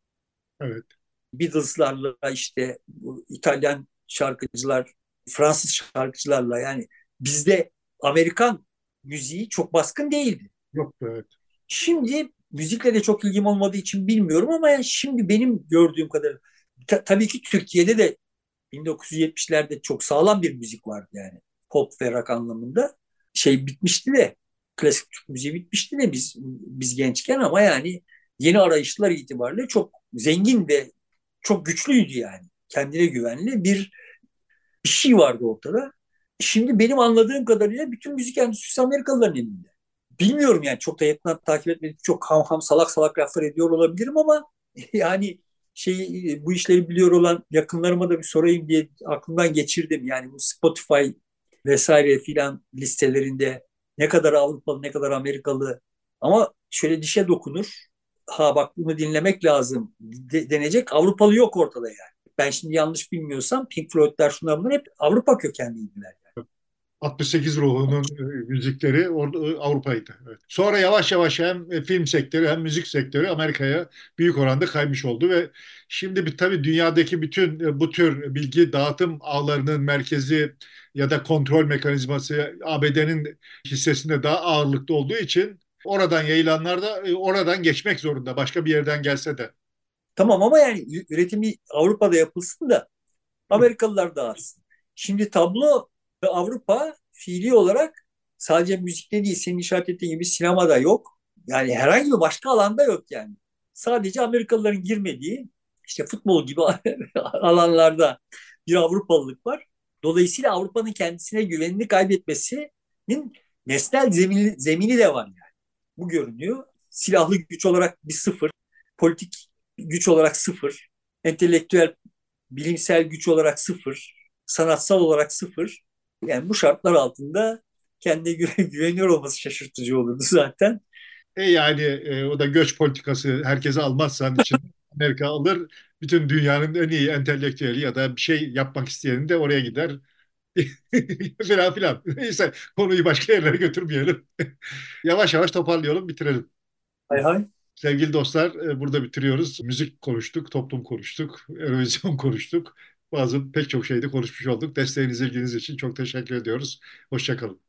Evet. Beatles'larla işte bu İtalyan şarkıcılar, Fransız şarkıcılarla yani bizde Amerikan müziği çok baskın değildi. Yok, evet. Şimdi müzikle de çok ilgim olmadığı için bilmiyorum ama yani şimdi benim gördüğüm kadarıyla ta- tabii ki Türkiye'de de bin dokuz yüz yetmişlerde çok sağlam bir müzik vardı yani. Pop ve rock anlamında. Şey bitmişti de klasik Türk müziği bitmişti de biz biz gençken ama yani yeni arayışlar itibariyle çok zengin ve çok güçlüydü yani. Kendine güvenli bir, bir şey vardı ortada. Şimdi benim anladığım kadarıyla bütün müzik endüstrisi Amerikalıların elinde. Bilmiyorum yani çok da yakından takip etmedim. Çok ham ham salak salak laflar ediyor olabilirim ama yani şey bu işleri biliyor olan yakınlarıma da bir sorayım diye aklımdan geçirdim. Yani bu Spotify vesaire filan listelerinde ne kadar Avrupalı ne kadar Amerikalı ama şöyle dişe dokunur. Ha bak bunu dinlemek lazım de, denecek Avrupalı yok ortada yani. Ben şimdi yanlış bilmiyorsam Pink Floyd'lar şunlar bunlar hep Avrupa kökenliydiler. altmış sekiz ruhunun e, müzikleri orada e, Avrupa'ydı. Evet. Sonra yavaş yavaş hem e, film sektörü hem müzik sektörü Amerika'ya büyük oranda kaymış oldu ve şimdi bir, tabii dünyadaki bütün e, bu tür bilgi dağıtım ağlarının merkezi ya da kontrol mekanizması A B D'nin hissesinde daha ağırlıklı olduğu için oradan yayılanlar da e, oradan geçmek zorunda başka bir yerden gelse de. Tamam ama yani üretimi Avrupa'da yapılsın da Amerikalılar dağıtsın. Şimdi tablo ve Avrupa fiili olarak sadece müzikte değil senin işaret ettiğin gibi sinemada yok. Yani herhangi bir başka alanda yok yani. Sadece Amerikalıların girmediği işte futbol gibi alanlarda bir Avrupalılık var. Dolayısıyla Avrupa'nın kendisine güvenini kaybetmesinin nesnel zemini, zemini de var yani. Bu görünüyor. Silahlı güç olarak bir sıfır, politik güç olarak sıfır, entelektüel bilimsel güç olarak sıfır, sanatsal olarak sıfır. Yani bu şartlar altında kendine güveniyor olması şaşırtıcı olurdu zaten. E yani e, o da göç politikası, herkese almazsan için Amerika alır. Bütün dünyanın en iyi entelektüeli ya da bir şey yapmak isteyeni de oraya gider. Filan filan. Neyse, konuyu başka yerlere götürmeyelim. Yavaş yavaş toparlayalım, bitirelim. Hay hay. Sevgili dostlar, e, burada bitiriyoruz. Müzik konuştuk, toplum konuştuk, Eurovision konuştuk. Bazı pek çok şeyde konuşmuş olduk. Desteğiniz, ilginiz için çok teşekkür ediyoruz. Hoşça kalın.